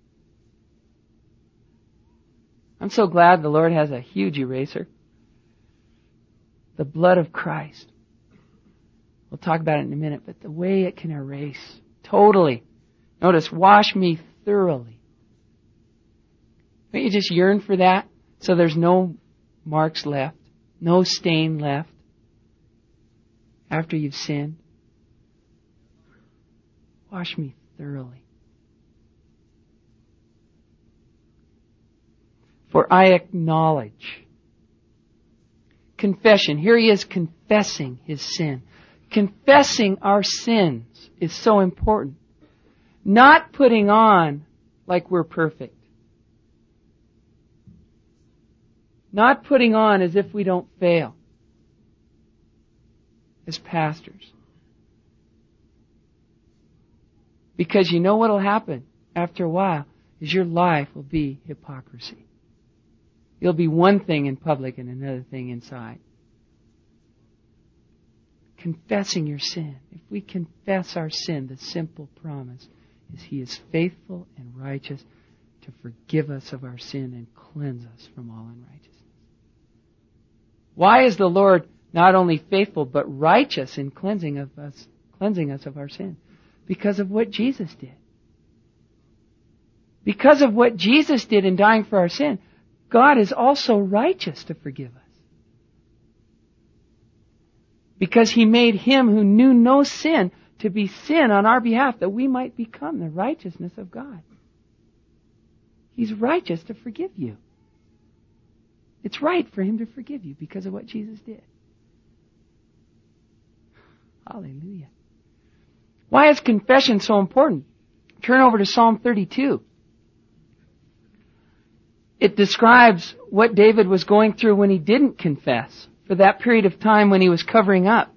I'm so glad the Lord has a huge eraser. The blood of Christ. We'll talk about it in a minute, but the way it can erase totally. Notice, wash me thoroughly. Don't you just yearn for that? So there's no marks left, no stain left after you've sinned. Wash me thoroughly. For I acknowledge. Confession. Here he is confessing his sin. Confessing our sins is so important. Not putting on like we're perfect. Not putting on as if we don't fail as pastors. Because you know what will happen after a while is your life will be hypocrisy. You'll be one thing in public and another thing inside. Confessing your sin. If we confess our sin, the simple promise is He is faithful and righteous to forgive us of our sin and cleanse us from all unrighteousness. Why is the Lord not only faithful but righteous in cleansing us of our sin? Because of what Jesus did. Because of what Jesus did in dying for our sin, God is also righteous to forgive us. Because He made Him who knew no sin to be sin on our behalf, that we might become the righteousness of God. He's righteous to forgive you. It's right for Him to forgive you because of what Jesus did. Hallelujah. Why is confession so important? Turn over to Psalm 32. It describes what David was going through when he didn't confess, for that period of time when he was covering up.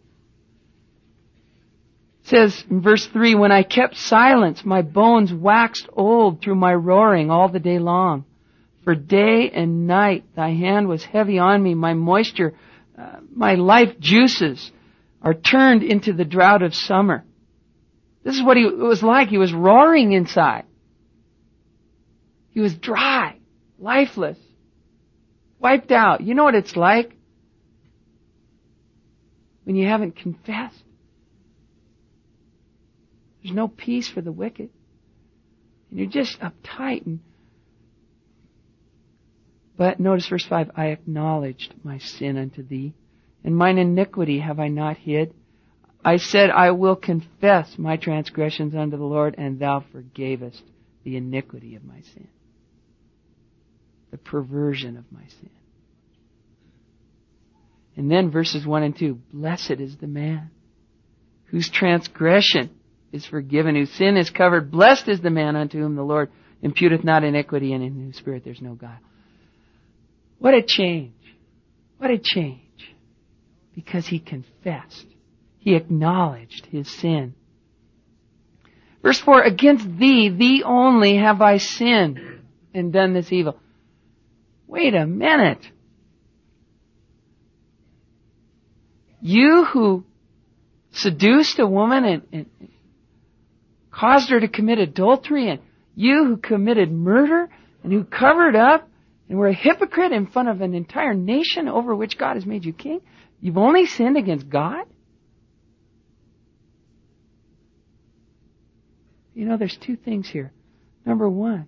It says in verse 3, when I kept silence, my bones waxed old through my roaring all the day long. For day and night thy hand was heavy on me. My moisture, my life juices are turned into the drought of summer. This is what it was like. He was roaring inside. He was dry, lifeless, wiped out. You know what it's like when you haven't confessed? There's no peace for the wicked. And you're just uptight. But notice verse 5, I acknowledged my sin unto thee, and mine iniquity have I not hid. I said, I will confess my transgressions unto the Lord, and thou forgavest the iniquity of my sin. The perversion of my sin. And then verses 1 and 2, blessed is the man whose transgression is forgiven, whose sin is covered. Blessed is the man unto whom the Lord imputeth not iniquity, and in whose spirit there's no guile. What a change. What a change. Because he confessed. He acknowledged his sin. Verse 4, against thee, thee only have I sinned and done this evil. Wait a minute. You who seduced a woman and caused her to commit adultery, and you who committed murder and who covered up and were a hypocrite in front of an entire nation over which God has made you king, you've only sinned against God? You know, there's two things here. Number one,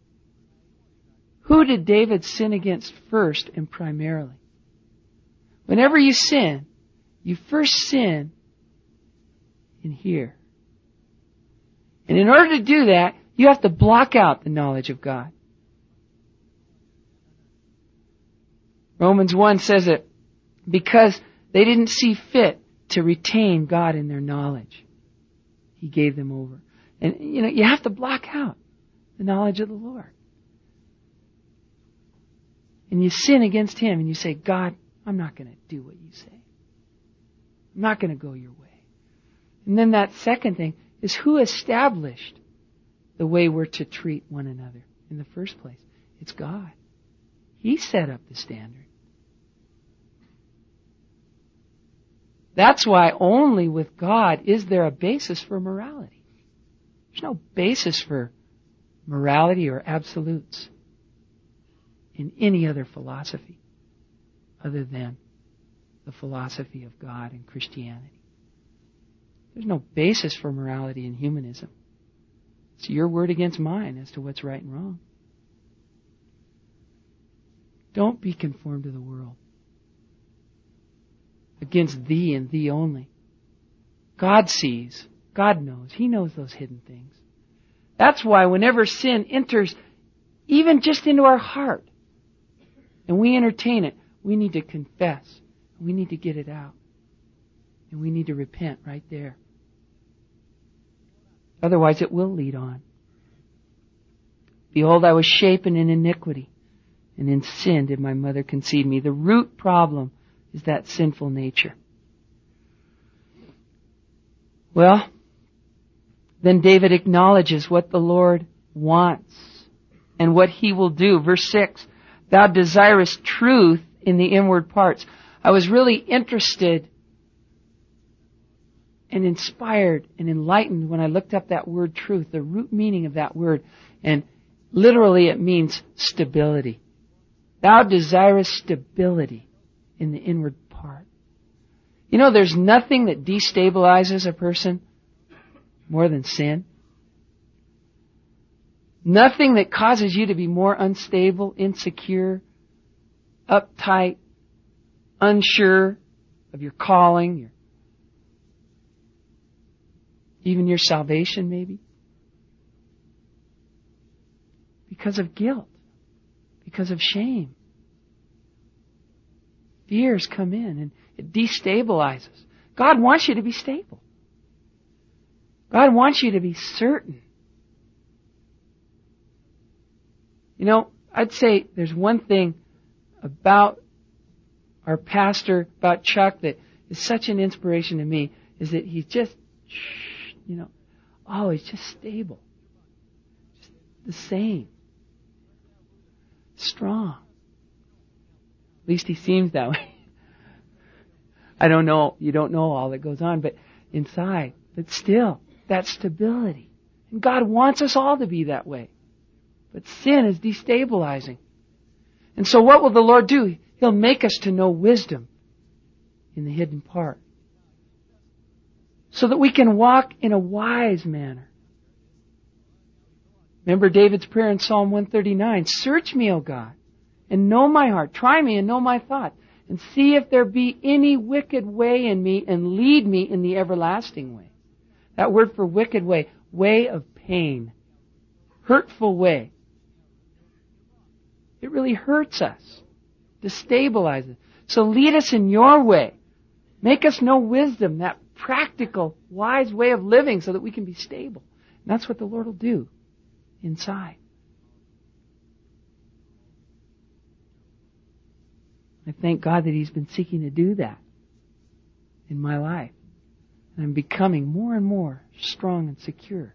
who did David sin against first and primarily? Whenever you sin, you first sin in here. And in order to do that, you have to block out the knowledge of God. Romans 1 says that because they didn't see fit to retain God in their knowledge, He gave them over. And, you know, you have to block out the knowledge of the Lord. And you sin against Him and you say, God, I'm not going to do what you say. I'm not going to go your way. And then that second thing is, who established the way we're to treat one another in the first place? It's God. He set up the standard. That's why only with God is there a basis for morality. There's no basis for morality or absolutes in any other philosophy other than the philosophy of God and Christianity. There's no basis for morality in humanism. It's your word against mine as to what's right and wrong. Don't be conformed to the world. Against thee and thee only. God sees. God knows. He knows those hidden things. That's why whenever sin enters even just into our heart and we entertain it, we need to confess. We need to get it out. And we need to repent right there. Otherwise it will lead on. Behold, I was shapen in iniquity, and in sin did my mother conceive me. The root problem is that sinful nature. Well, then David acknowledges what the Lord wants and what He will do. Verse 6, thou desirest truth in the inward parts. I was really interested and inspired and enlightened when I looked up that word truth, the root meaning of that word. And literally it means stability. Thou desirest stability in the inward part. You know, there's nothing that destabilizes a person more than sin. Nothing that causes you to be more unstable, insecure, uptight, unsure of your calling, even your salvation maybe. Because of guilt. Because of shame. Fears come in and it destabilizes. God wants you to be stable. God wants you to be certain. You know, I'd say there's one thing about our pastor, about Chuck, that is such an inspiration to me, is that he's just, always just stable. Just the same. Strong. At least he seems that way. I don't know, you don't know all that goes on, but inside, but still, that stability. And God wants us all to be that way. But sin is destabilizing. And so what will the Lord do? He'll make us to know wisdom in the hidden part, so that we can walk in a wise manner. Remember David's prayer in Psalm 139, search me, O God, and know my heart. Try me and know my thoughts, and see if there be any wicked way in me, and lead me in the everlasting way. That word for wicked way, way of pain, hurtful way. It really hurts us, destabilizes us. So lead us in your way. Make us know wisdom, that practical, wise way of living so that we can be stable. And that's what the Lord will do inside. I thank God that He's been seeking to do that in my life. And I'm becoming more and more strong and secure.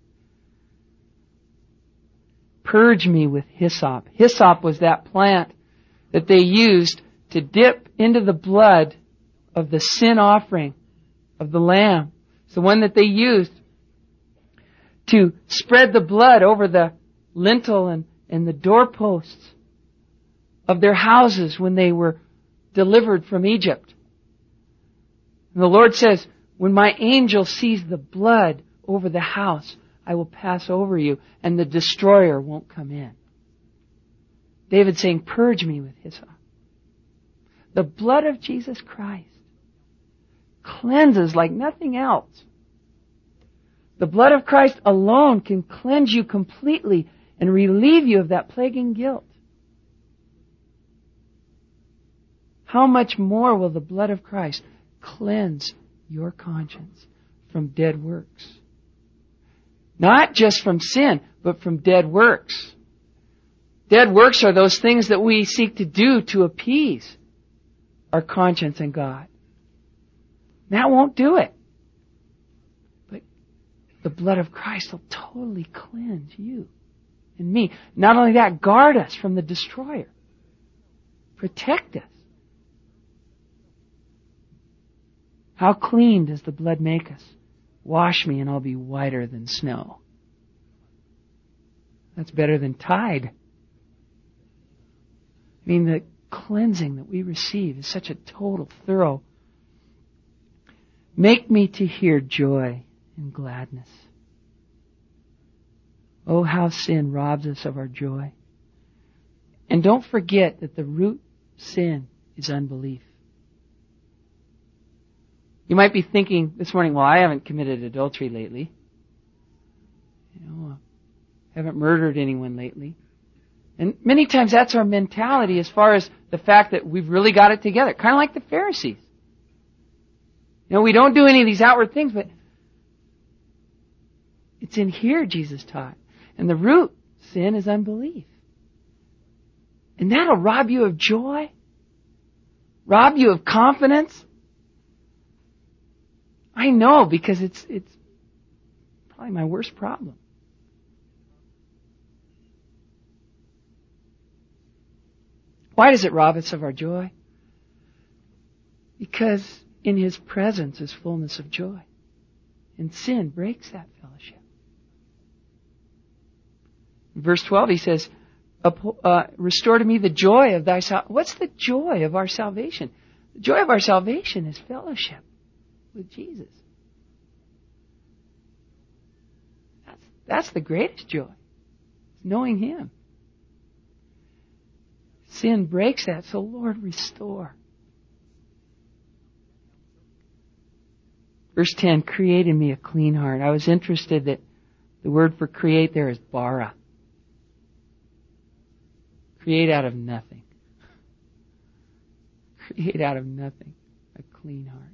Purge me with hyssop. Hyssop was that plant that they used to dip into the blood of the sin offering of the lamb. It's the one that they used to spread the blood over the lintel and the doorposts of their houses when they were delivered from Egypt. And the Lord says, when my angel sees the blood over the house, I will pass over you, and the destroyer won't come in. David saying, purge me with hyssop. The blood of Jesus Christ cleanses like nothing else. The blood of Christ alone can cleanse you completely and relieve you of that plaguing guilt. How much more will the blood of Christ cleanse your conscience from dead works? Not just from sin, but from dead works. Dead works are those things that we seek to do to appease our conscience and God. That won't do it. But the blood of Christ will totally cleanse you and me. Not only that, guard us from the destroyer. Protect us. How clean does the blood make us? Wash me and I'll be whiter than snow. That's better than Tide. I mean, the cleansing that we receive is such a total, thorough. Make me to hear joy and gladness. Oh, how sin robs us of our joy. And don't forget that the root sin is unbelief. You might be thinking this morning, well, I haven't committed adultery lately. I haven't murdered anyone lately. And many times that's our mentality as far as the fact that we've really got it together. Kind of like the Pharisees. We don't do any of these outward things, but it's in here, Jesus taught. And the root sin is unbelief. And that'll rob you of joy, rob you of confidence. I know, because it's probably my worst problem. Why does it rob us of our joy? Because in His presence is fullness of joy. And sin breaks that fellowship. In verse 12 He says, restore to me the joy of thy salvation. What's the joy of our salvation? The joy of our salvation is fellowship with Jesus. That's the greatest joy. It's knowing Him. Sin breaks that, so Lord, restore. Verse 10, create in me a clean heart. I was interested that the word for create there is bara. Create out of nothing. Create out of nothing a clean heart.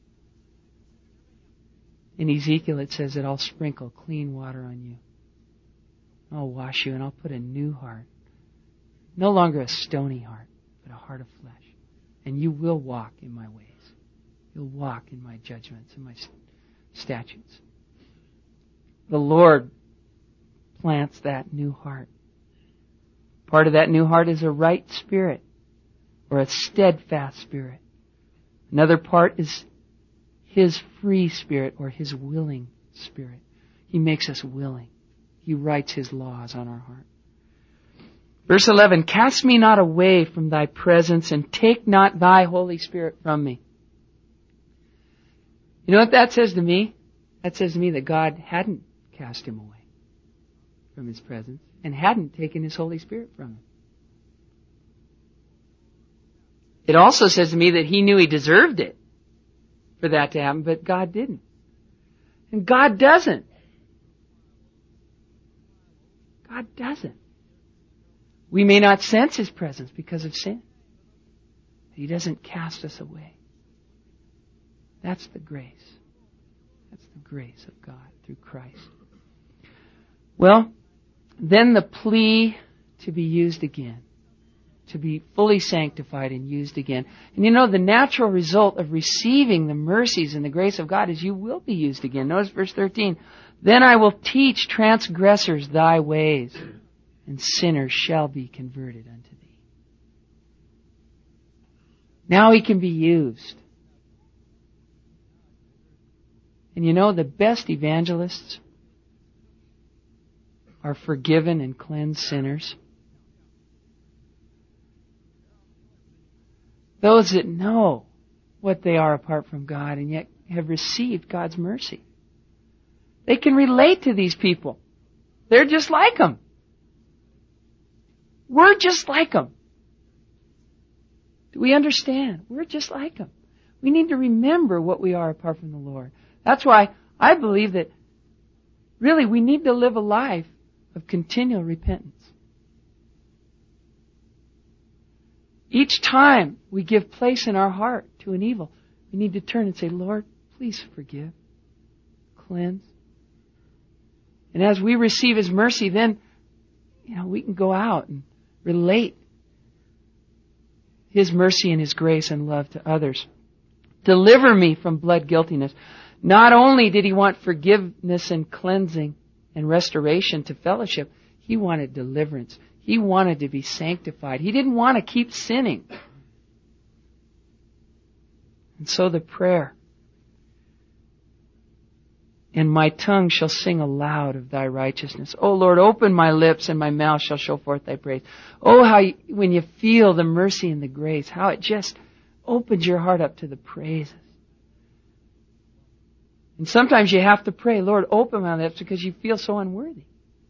In Ezekiel it says that I'll sprinkle clean water on you. I'll wash you and I'll put a new heart. No longer a stony heart, but a heart of flesh. And you will walk in my ways. You'll walk in my judgments and my statutes. The Lord plants that new heart. Part of that new heart is a right spirit or a steadfast spirit. Another part is His free spirit or His willing spirit. He makes us willing. He writes His laws on our heart. Verse 11, cast me not away from thy presence and take not thy Holy Spirit from me. You know what that says to me? That says to me that God hadn't cast him away from His presence and hadn't taken His Holy Spirit from him. It also says to me that he knew he deserved it for that to happen, but God didn't. And God doesn't. God doesn't. We may not sense His presence because of sin. He doesn't cast us away. That's the grace. That's the grace of God through Christ. Well, then the plea to be used again. To be fully sanctified and used again. And you know, the natural result of receiving the mercies and the grace of God is you will be used again. Notice verse 13. Then I will teach transgressors thy ways, and sinners shall be converted unto thee. Now he can be used. And you know, the best evangelists are forgiven and cleansed sinners. Those that know what they are apart from God and yet have received God's mercy. They can relate to these people. They're just like them. We're just like them. Do we understand? We're just like them. We need to remember what we are apart from the Lord. That's why I believe that really we need to live a life of continual repentance. Each time we give place in our heart to an evil, we need to turn and say, Lord, please forgive, cleanse. And as we receive His mercy, then, we can go out and relate His mercy and His grace and love to others. Deliver me from blood guiltiness. Not only did He want forgiveness and cleansing and restoration to fellowship, He wanted deliverance. He wanted to be sanctified. He didn't want to keep sinning. And so the prayer, and my tongue shall sing aloud of thy righteousness. O Lord, open my lips, and my mouth shall show forth thy praise. Oh, how when you feel the mercy and the grace, how it just opens your heart up to the praises. And sometimes you have to pray, Lord, open my lips, because you feel so unworthy.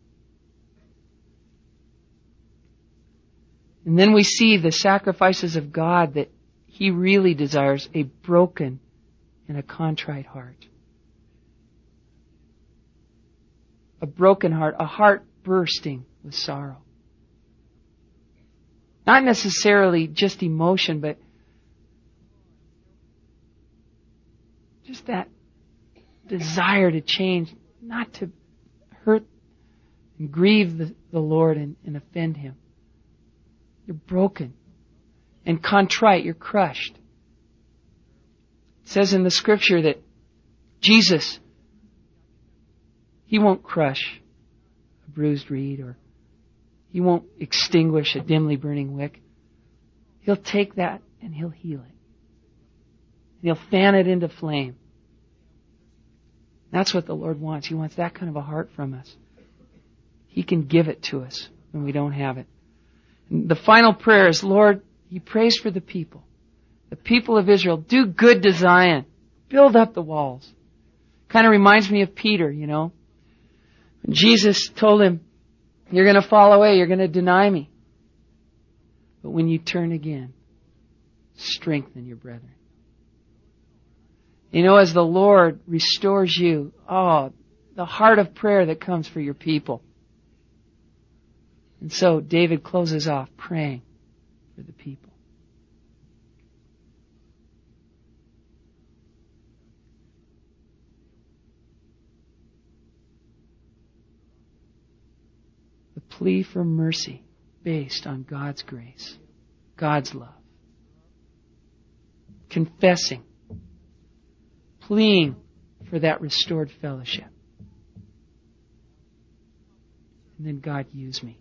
And then we see the sacrifices of God that He really desires, a broken and a contrite heart. A broken heart, a heart bursting with sorrow. Not necessarily just emotion, but just that desire to change, not to hurt and grieve the Lord and offend Him. You're broken and contrite. You're crushed. It says in the Scripture that Jesus, He won't crush a bruised reed, or He won't extinguish a dimly burning wick. He'll take that and He'll heal it. He'll fan it into flame. That's what the Lord wants. He wants that kind of a heart from us. He can give it to us when we don't have it. The final prayer is, Lord, He prays for the people of Israel. Do good to Zion. Build up the walls. Kind of reminds me of Peter, When Jesus told him, you're going to fall away, you're going to deny me. But when you turn again, strengthen your brethren. As the Lord restores you, the heart of prayer that comes for your people. And so David closes off praying for the people. The plea for mercy based on God's grace, God's love. Confessing, pleading for that restored fellowship. And then, God, use me.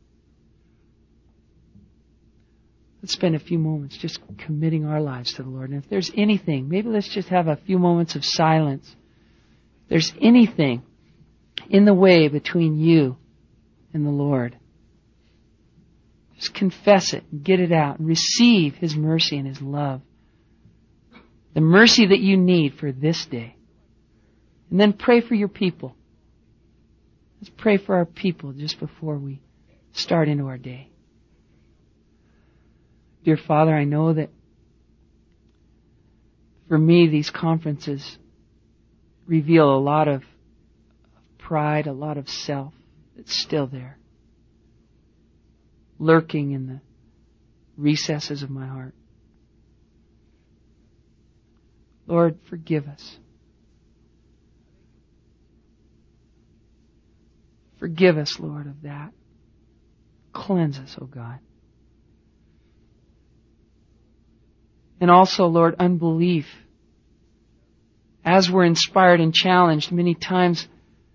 Let's spend a few moments just committing our lives to the Lord. And if there's anything, maybe let's just have a few moments of silence. If there's anything in the way between you and the Lord, just confess it and get it out and receive His mercy and His love. The mercy that you need for this day. And then pray for your people. Let's pray for our people just before we start into our day. Dear Father, I know that For me, these conferences reveal a lot of pride, a lot of self that's still there, lurking in the recesses of my heart. Lord, forgive us. Forgive us, Lord, of that. Cleanse us, O God. And also, Lord, unbelief. As we're inspired and challenged, many times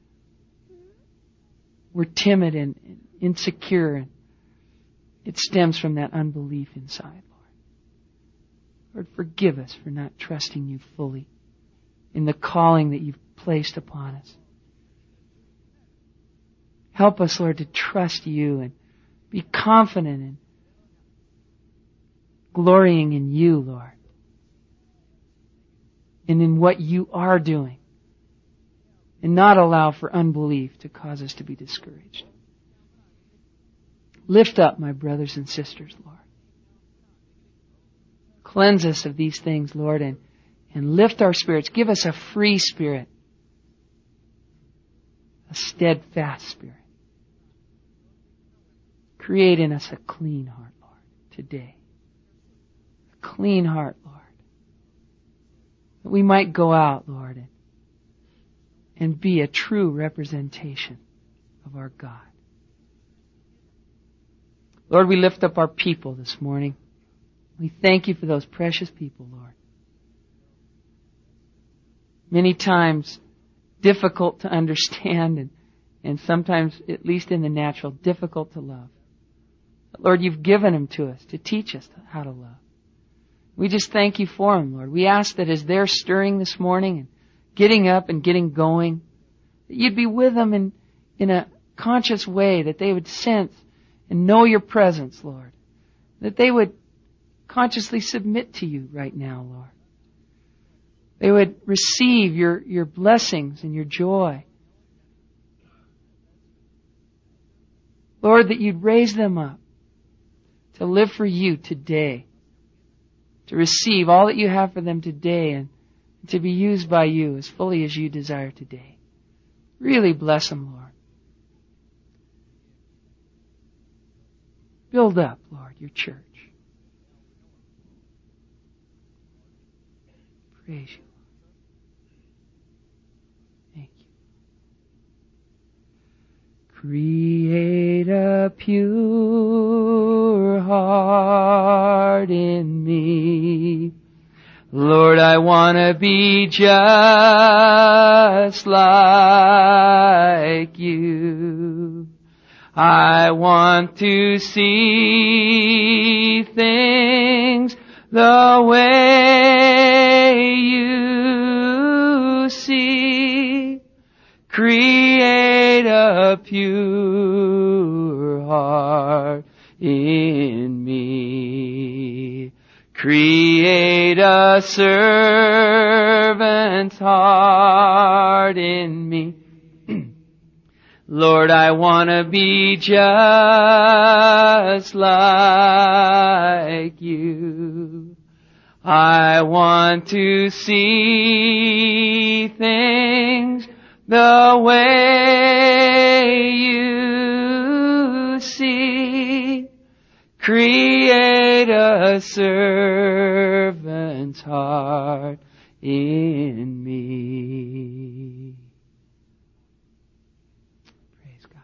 we're timid and insecure, and it stems from that unbelief inside, Lord. Lord, forgive us for not trusting You fully in the calling that You've placed upon us. Help us, Lord, to trust You and be confident in glorying in You, Lord, and in what You are doing, and not allow for unbelief to cause us to be discouraged. Lift up my brothers and sisters, Lord. Cleanse us of these things, Lord, and lift our spirits. Give us a free spirit, a steadfast spirit. Create in us a clean heart, Lord, today. A clean heart, Lord. That we might go out, Lord, and be a true representation of our God. Lord, we lift up our people this morning. We thank You for those precious people, Lord. Many times difficult to understand and sometimes, at least in the natural, difficult to love. But Lord, You've given them to us to teach us how to love. We just thank You for them, Lord. We ask that as they're stirring this morning and getting up and getting going, that You'd be with them in a conscious way, that they would sense and know Your presence, Lord. That they would consciously submit to You right now, Lord. They would receive Your blessings and Your joy. Lord, that You'd raise them up to live for You today, to receive all that You have for them today, and to be used by You as fully as You desire today. Really bless them, Lord. Build up, Lord, Your church. Praise You. Thank You. Create a pure heart in me. Lord, I want to be just like You. I want to see things the way You see. Create a pure heart in me. Create a servant's heart in me. Lord, I want to be just like You. I want to see things the way You see. Create a servant's heart in me. Praise God.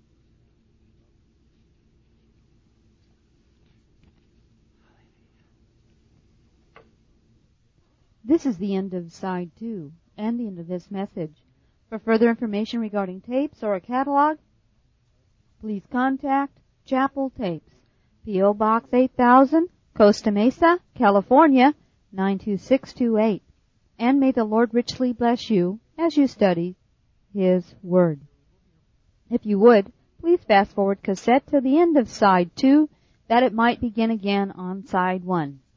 This is the end of side 2 and the end of this message. For further information regarding tapes or a catalog, please contact Chapel Tapes, P.O. Box 8000, Costa Mesa, California, 92628. And may the Lord richly bless you as you study His Word. If you would, please fast forward cassette to the end of side 2, that it might begin again on side 1.